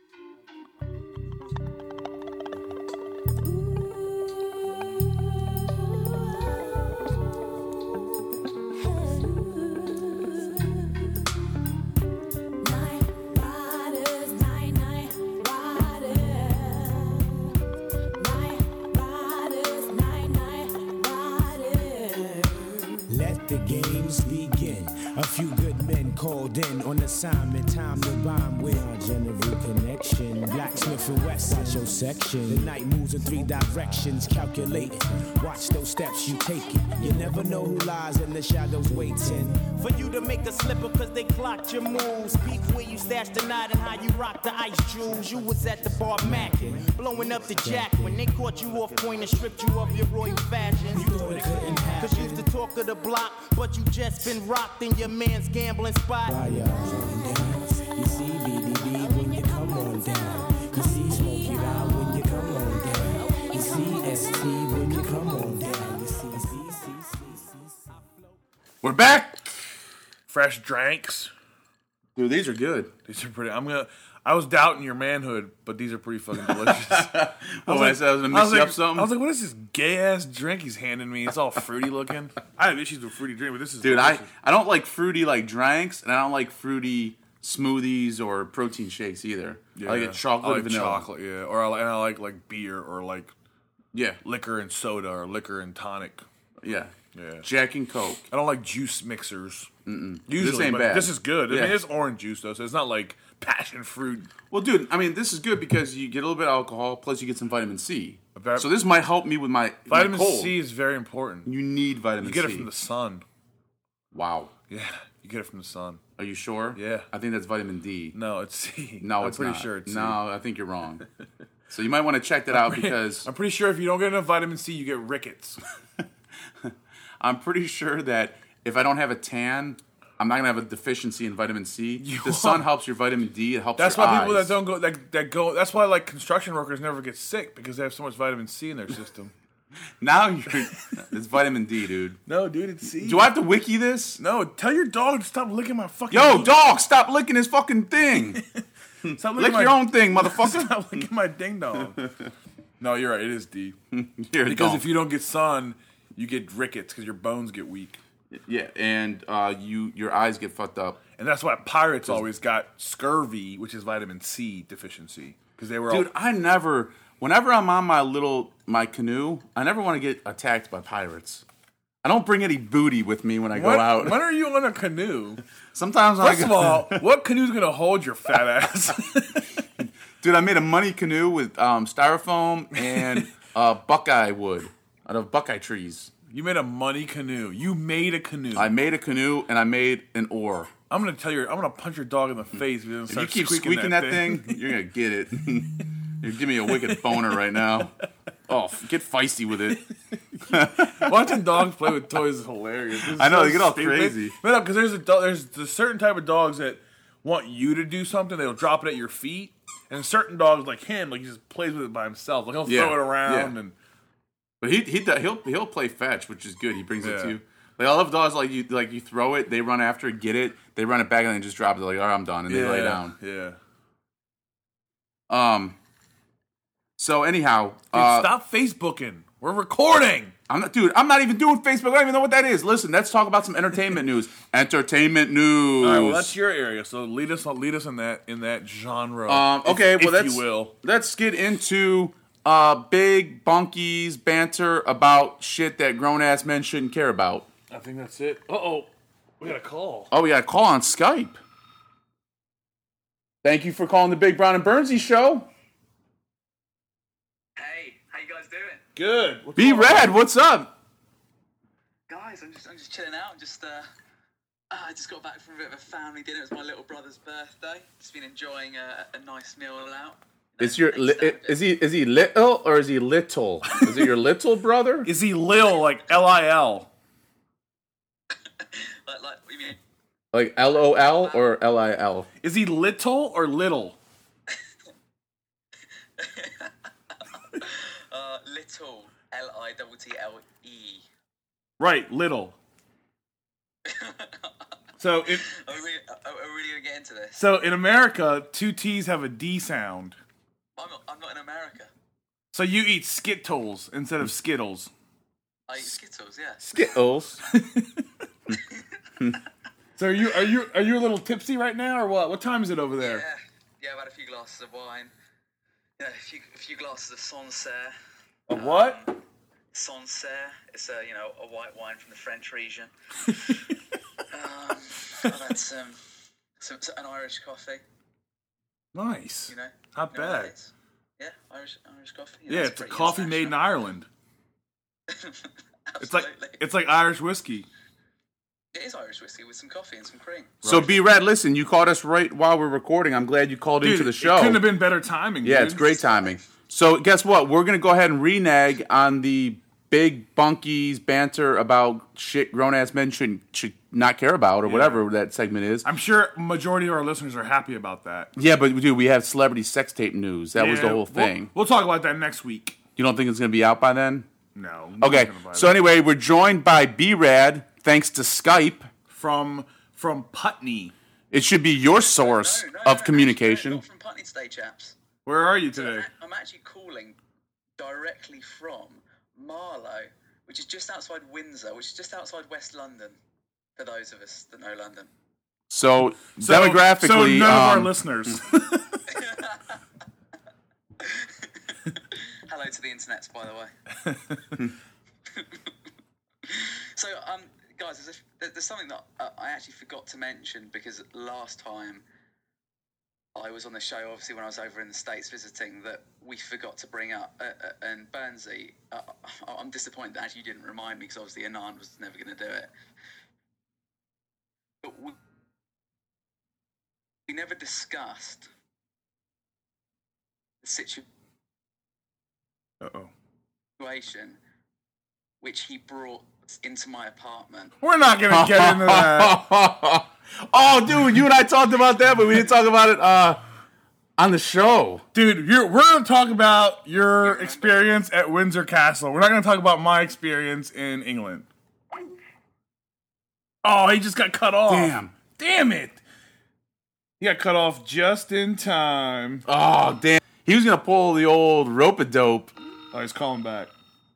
Speaker 5: Let the games begin. A few good men called in on assignment. Time to rhyme with our general connection. Blacksmith and West, watch your section. The night moves in 3 directions, calculating. Watch those steps you taking. You never know who lies in the shadows waiting.
Speaker 6: For you to make a slipper cause they clocked your moves. Peep where you stashed the night and how you rocked the ice jewels. You was at the bar macking, blowing up the jack when they caught you off point and stripped you of your royal fashion.
Speaker 5: You thought it couldn't happen.
Speaker 6: Cause you used to talk of the block, but you just been rocked in your man's gambling spot.
Speaker 5: Why y'all on down? You see BDB when you come on down. You see Smokey Out when you come on down. You see ST when you come on down. You see C.
Speaker 2: We're back.
Speaker 3: Fresh drinks.
Speaker 2: Dude, these are good.
Speaker 3: These are pretty. I was doubting your manhood, but these are pretty fucking delicious.
Speaker 2: When I said I was going to mix you up something.
Speaker 3: I was like, what is this gay ass drink he's handing me? It's all fruity looking. I have issues with fruity drink, but this is
Speaker 2: Dude,
Speaker 3: delicious.
Speaker 2: I don't like fruity like drinks, and I don't like fruity smoothies or protein shakes either. I like it chocolate
Speaker 3: I like
Speaker 2: and vanilla.
Speaker 3: chocolate, yeah. Or I like beer or like
Speaker 2: Yeah,
Speaker 3: liquor and soda or liquor and tonic.
Speaker 2: yeah.
Speaker 3: Yeah.
Speaker 2: Jack and Coke.
Speaker 3: I don't like juice mixers. Usually,
Speaker 2: This ain't
Speaker 3: but
Speaker 2: bad.
Speaker 3: This is good. I
Speaker 2: Yeah.
Speaker 3: mean, it's orange juice though, so it's not like passion fruit.
Speaker 2: Well, dude, I mean, this is good because you get a little bit of alcohol, plus you get some vitamin C.
Speaker 3: Very-
Speaker 2: So this might help me with my
Speaker 3: Vitamin
Speaker 2: my cold.
Speaker 3: C is very important.
Speaker 2: You need vitamin
Speaker 3: You get
Speaker 2: C.
Speaker 3: it from the sun.
Speaker 2: Wow.
Speaker 3: Yeah, you get it from the sun.
Speaker 2: Are you sure?
Speaker 3: Yeah.
Speaker 2: I think that's vitamin D.
Speaker 3: No, it's C.
Speaker 2: No,
Speaker 3: I'm
Speaker 2: it's
Speaker 3: pretty
Speaker 2: not.
Speaker 3: sure it's C.
Speaker 2: No, I think you're wrong. So you might want to check that out because
Speaker 3: I'm pretty sure if you don't get enough vitamin C, you get rickets.
Speaker 2: I'm pretty sure that if I don't have a tan, I'm not gonna have a deficiency in vitamin C. The sun helps your vitamin D. It helps.
Speaker 3: That's
Speaker 2: your
Speaker 3: why people
Speaker 2: eyes.
Speaker 3: that don't go that go. That's why like construction workers never get sick because they have so much vitamin C in their system.
Speaker 2: Now you're. It's vitamin D, dude.
Speaker 3: No, dude, it's C.
Speaker 2: Do I have to wiki this?
Speaker 3: No, tell your dog to stop licking my fucking.
Speaker 2: Yo, dog, stop licking his fucking thing.
Speaker 3: Stop licking
Speaker 2: Lick
Speaker 3: my,
Speaker 2: your own thing, motherfucker.
Speaker 3: Stop licking my ding dong. No, you're right. It is D.
Speaker 2: Here,
Speaker 3: Because
Speaker 2: dog.
Speaker 3: if you don't get sun, you get rickets because your bones get weak.
Speaker 2: Yeah, and your eyes get fucked up.
Speaker 3: And that's why pirates always got scurvy, which is vitamin C deficiency. Because they were
Speaker 2: Dude, I never. Whenever I'm on my canoe, I never want to get attacked by pirates. I don't bring any booty with me when I go out.
Speaker 3: When are you on a canoe?
Speaker 2: Sometimes
Speaker 3: First
Speaker 2: I
Speaker 3: of all, what canoe's gonna hold your fat ass?
Speaker 2: Dude, I made a money canoe with styrofoam and buckeye wood out of buckeye trees.
Speaker 3: You made a money canoe. You made a canoe.
Speaker 2: I made a canoe and I made an oar.
Speaker 3: I'm gonna punch your dog in the face if you
Speaker 2: If you keep squeaking that thing, you're gonna get it. You give me a wicked boner right now. Oh, get feisty with it.
Speaker 3: Watching dogs play with toys is hilarious. It's
Speaker 2: I know,
Speaker 3: so
Speaker 2: they get all
Speaker 3: stupid.
Speaker 2: crazy.
Speaker 3: No, because there's a certain type of dogs that want you to do something. They'll drop it at your feet, and certain dogs like him, like he just plays with it by himself. Like he'll
Speaker 2: Yeah,
Speaker 3: throw it around
Speaker 2: yeah.
Speaker 3: and.
Speaker 2: But he'll play fetch, which is good. He brings it
Speaker 3: Yeah.
Speaker 2: to you. Like I love dogs like you throw it, they run after it, get it, they run it back and then just drop it. They're like, all right, I'm done, and they lay down.
Speaker 3: Yeah.
Speaker 2: So anyhow,
Speaker 3: Dude, stop Facebooking. We're recording.
Speaker 2: I'm not even doing Facebook. I don't even know what that is. Listen, let's talk about some entertainment news. Entertainment news.
Speaker 3: All right, well, that's your area, so lead us in that genre.
Speaker 2: Okay,
Speaker 3: if you will.
Speaker 2: Let's get into big bunkies banter about shit that grown ass men shouldn't care about.
Speaker 3: I think that's it. Uh-oh. We got a call.
Speaker 2: Oh, we got a call on Skype. Thank you for calling the Big Brown and Bernsey Show.
Speaker 7: Hey, how you guys doing?
Speaker 3: Good.
Speaker 2: Be Rad, what's up?
Speaker 7: Guys, I'm just chilling out. I just got back from a bit of a family dinner. It was my little brother's birthday. Just been enjoying a nice meal out.
Speaker 2: Is he little or is he little? Is it your little brother?
Speaker 3: Is he Lil, like L-I-L?
Speaker 7: Like, what do you mean?
Speaker 2: Like L-O-L or L-I-L?
Speaker 3: Is he little or little?
Speaker 7: Little. L-I-T-T-L-E.
Speaker 3: Right, little. So
Speaker 7: Are we really gonna get into this?
Speaker 3: So in America, two T's have a D sound.
Speaker 7: I'm not in America.
Speaker 3: So you eat Skittles instead of Skittles.
Speaker 7: I eat Skittles, yeah.
Speaker 2: Skittles.
Speaker 3: So are you a little tipsy right now, or what? What time is it over there?
Speaker 7: Yeah, I've had a few glasses of wine. Yeah, a few glasses of Sancerre.
Speaker 3: Of what?
Speaker 7: Sancerre. It's a white wine from the French region. I've had an Irish coffee.
Speaker 3: Nice.
Speaker 7: You know,
Speaker 3: Not
Speaker 7: you know what
Speaker 3: bad.
Speaker 7: that is? Yeah, Irish coffee.
Speaker 3: Yeah, it's a coffee made in Ireland.
Speaker 7: Absolutely.
Speaker 3: It's like Irish whiskey.
Speaker 7: It is Irish whiskey with some coffee and some cream.
Speaker 2: So B Rad, listen, you caught us right while we're recording. I'm glad you called into the show.
Speaker 3: It couldn't have been better timing.
Speaker 2: Yeah,
Speaker 3: dude.
Speaker 2: it's great timing. So guess what? We're gonna go ahead and renege on the big bunkies banter about shit grown ass men should not care about or whatever that segment is.
Speaker 3: I'm sure majority of our listeners are happy about that.
Speaker 2: Yeah, but dude, we have celebrity sex tape news. That was the whole thing.
Speaker 3: We'll talk about that next week.
Speaker 2: You don't think it's gonna be out by then?
Speaker 3: No.
Speaker 2: Okay. So anyway, we're joined by B Rad thanks to Skype
Speaker 3: from Putney.
Speaker 2: It should be your source of communication.
Speaker 7: Not from Putney today, chaps.
Speaker 3: Where are you today?
Speaker 7: I'm actually calling directly from Marlow, which is just outside Windsor, which is just outside West London, for those of us that know London.
Speaker 2: So demographically...
Speaker 3: So none of our listeners.
Speaker 7: Hello to the internets, by the way. So, guys, there's something that I actually forgot to mention, because last time I was on the show, obviously when I was over in the States visiting, that we forgot to bring up. And Bernsey, I'm disappointed that actually you didn't remind me, because obviously Anand was never going to do it. But we never discussed the situation which he brought into my apartment.
Speaker 3: We're not going to get into that.
Speaker 2: Oh, dude, you and I talked about that, but we didn't talk about it on the show.
Speaker 3: Dude, we're going to talk about your experience at Windsor Castle. We're not going to talk about my experience in England. Oh, he just got cut off. Damn it. He got cut off just in time.
Speaker 2: Oh, damn. He was going to pull the old rope-a-dope.
Speaker 3: Oh, he's calling back.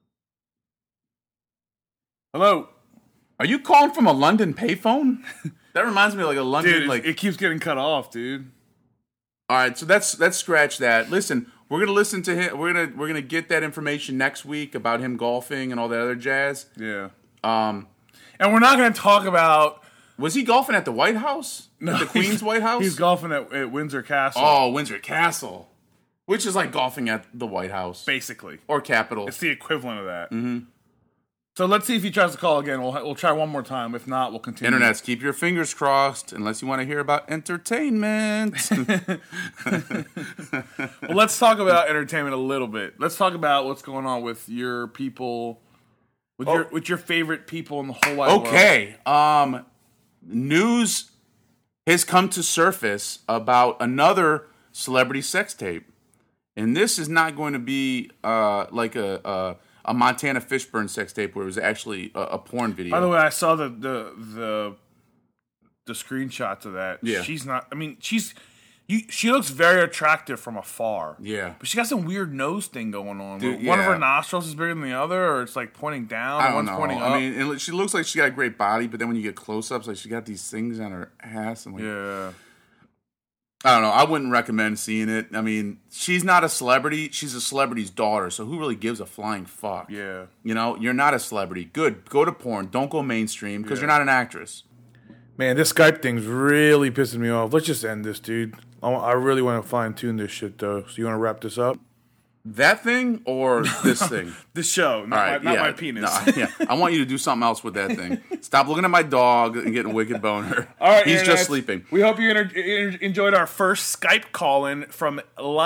Speaker 3: Hello.
Speaker 2: Are you calling from a London payphone? That reminds me of like a London...
Speaker 3: Dude, it keeps getting cut off, dude.
Speaker 2: All right, so let's scratch that. Listen, we're gonna listen to him. We're gonna get that information next week about him golfing and all that other jazz.
Speaker 3: Yeah. And we're not gonna talk about.
Speaker 2: Was he golfing at the White House?
Speaker 3: No,
Speaker 2: at the Queen's White House.
Speaker 3: He's golfing at Windsor Castle.
Speaker 2: Oh, Windsor Castle, which is like golfing at the White House,
Speaker 3: basically,
Speaker 2: or Capitol.
Speaker 3: It's the equivalent of that. Mm-hmm. So let's see if he tries to call again. We'll try one more time. If not, we'll continue.
Speaker 2: Internets, keep your fingers crossed, unless you want to hear about entertainment.
Speaker 3: Well, let's talk about entertainment a little bit. Let's talk about what's going on with your people, with your favorite people in the whole wide world.
Speaker 2: Okay. News has come to surface about another celebrity sex tape, and this is not going to be like a Montana Fishburne sex tape where it was actually a porn video.
Speaker 3: By the way, I saw the screenshots of that.
Speaker 2: Yeah.
Speaker 3: She's not. I mean, she's. She looks very attractive from afar.
Speaker 2: Yeah.
Speaker 3: But she got some weird nose thing going on.
Speaker 2: Dude,
Speaker 3: One of
Speaker 2: yeah.
Speaker 3: her nostrils is bigger than the other, or it's like pointing down.
Speaker 2: I don't
Speaker 3: one's
Speaker 2: know.
Speaker 3: pointing up.
Speaker 2: I mean, she looks like she got a great body, but then when you get close-ups, like she got these things on her ass. And like,
Speaker 3: yeah.
Speaker 2: I don't know. I wouldn't recommend seeing it. I mean, she's not a celebrity. She's a celebrity's daughter, so who really gives a flying fuck?
Speaker 3: Yeah.
Speaker 2: You know, you're not a celebrity. Good. Go to porn. Don't go mainstream because you're not an actress.
Speaker 3: Man, this Skype thing's really pissing me off. Let's just end this, dude. I really want to fine-tune this shit, though. So you want to wrap this up?
Speaker 2: That thing or this thing?
Speaker 3: The show, not my penis.
Speaker 2: No, yeah. I want you to do something else with that thing. Stop looking at my dog and getting a wicked boner.
Speaker 3: All right,
Speaker 2: he's
Speaker 3: Internets,
Speaker 2: just sleeping.
Speaker 3: We hope you enjoyed our first Skype call-in from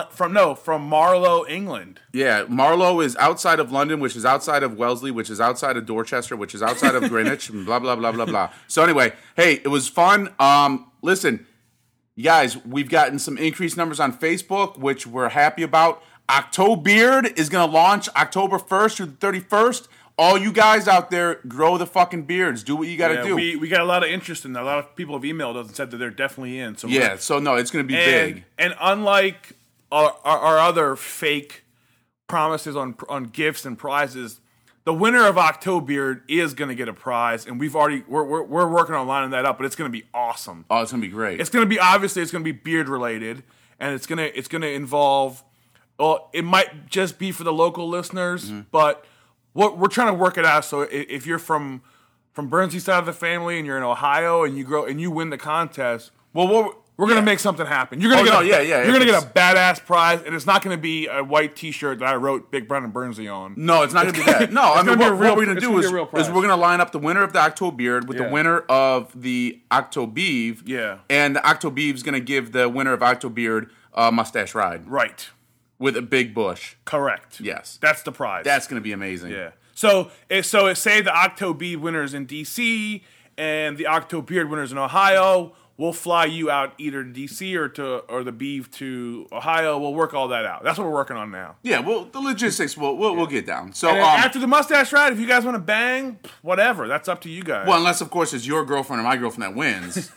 Speaker 3: Marlow, England.
Speaker 2: Yeah, Marlow is outside of London, which is outside of Wellesley, which is outside of Dorchester, which is outside of Greenwich, and blah, blah, blah, blah, blah. So anyway, hey, it was fun. Listen, you guys, we've gotten some increased numbers on Facebook, which we're happy about. Octobeard is going to launch October 1st through the 31st. All you guys out there, grow the fucking beards. Do what you got to do.
Speaker 3: We got a lot of interest in that. A lot of people have emailed us and said that they're definitely in. So
Speaker 2: yeah, so no, it's going to be big.
Speaker 3: And unlike our other fake promises on gifts and prizes, the winner of Octobeard is going to get a prize, and we're working on lining that up. But it's going to be awesome.
Speaker 2: Oh, it's going to be great.
Speaker 3: It's going to be it's going to be beard related, and it's going to involve. Well, it might just be for the local listeners, but we're trying to work it out. So if you're from Burnsy's side of the family and you're in Ohio and you win the contest, well, we're gonna make something happen. You're gonna You're gonna get a badass prize, and it's not gonna be a white T-shirt that I wrote Big Brother Burnsy on.
Speaker 2: No, it's not gonna be that. No, I mean what we're gonna do is we're
Speaker 3: prize.
Speaker 2: gonna line up the winner of the Octobeard with the winner of the Octobeeve.
Speaker 3: Yeah,
Speaker 2: and the Octobeeve's gonna give the winner of Octobeard a mustache ride.
Speaker 3: Right.
Speaker 2: With a big bush.
Speaker 3: Correct.
Speaker 2: Yes.
Speaker 3: That's the prize.
Speaker 2: That's going to be amazing.
Speaker 3: Yeah. So say the Octobeard winners in D.C. and the Octobeard winners in Ohio, we'll fly you out either to D.C. or the Beeve to Ohio. We'll work all that out. That's what we're working on now.
Speaker 2: Yeah, well, the logistics we'll get down. So
Speaker 3: after the mustache ride, if you guys want to bang, whatever. That's up to you guys.
Speaker 2: Well, unless, of course, it's your girlfriend or my girlfriend that wins.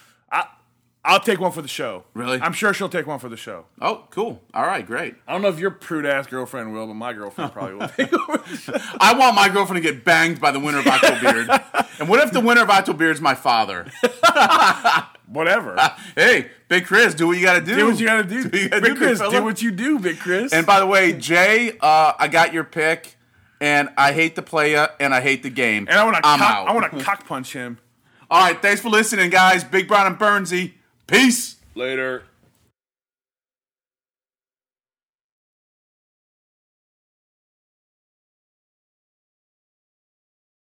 Speaker 3: I'll take one for the show.
Speaker 2: Really?
Speaker 3: I'm sure she'll take one for the show.
Speaker 2: Oh, cool. All right, great.
Speaker 3: I don't know if your prude-ass girlfriend will, but my girlfriend probably will take one.
Speaker 2: I want my girlfriend to get banged by the winner of Octobeard. And what if the winner of Octobeard is my father?
Speaker 3: Whatever.
Speaker 2: Hey, Big Chris, do what you got to do.
Speaker 3: Do what you got to do.
Speaker 2: Big
Speaker 3: Chris,
Speaker 2: fella.
Speaker 3: do what you do, Big Chris.
Speaker 2: And by the way, Jay, I got your pick, and I hate to play ya, and I hate the game.
Speaker 3: And I want
Speaker 2: out.
Speaker 3: to cock punch him.
Speaker 2: All right, thanks for listening, guys. Big Brown and Burnsy. Peace.
Speaker 3: Later.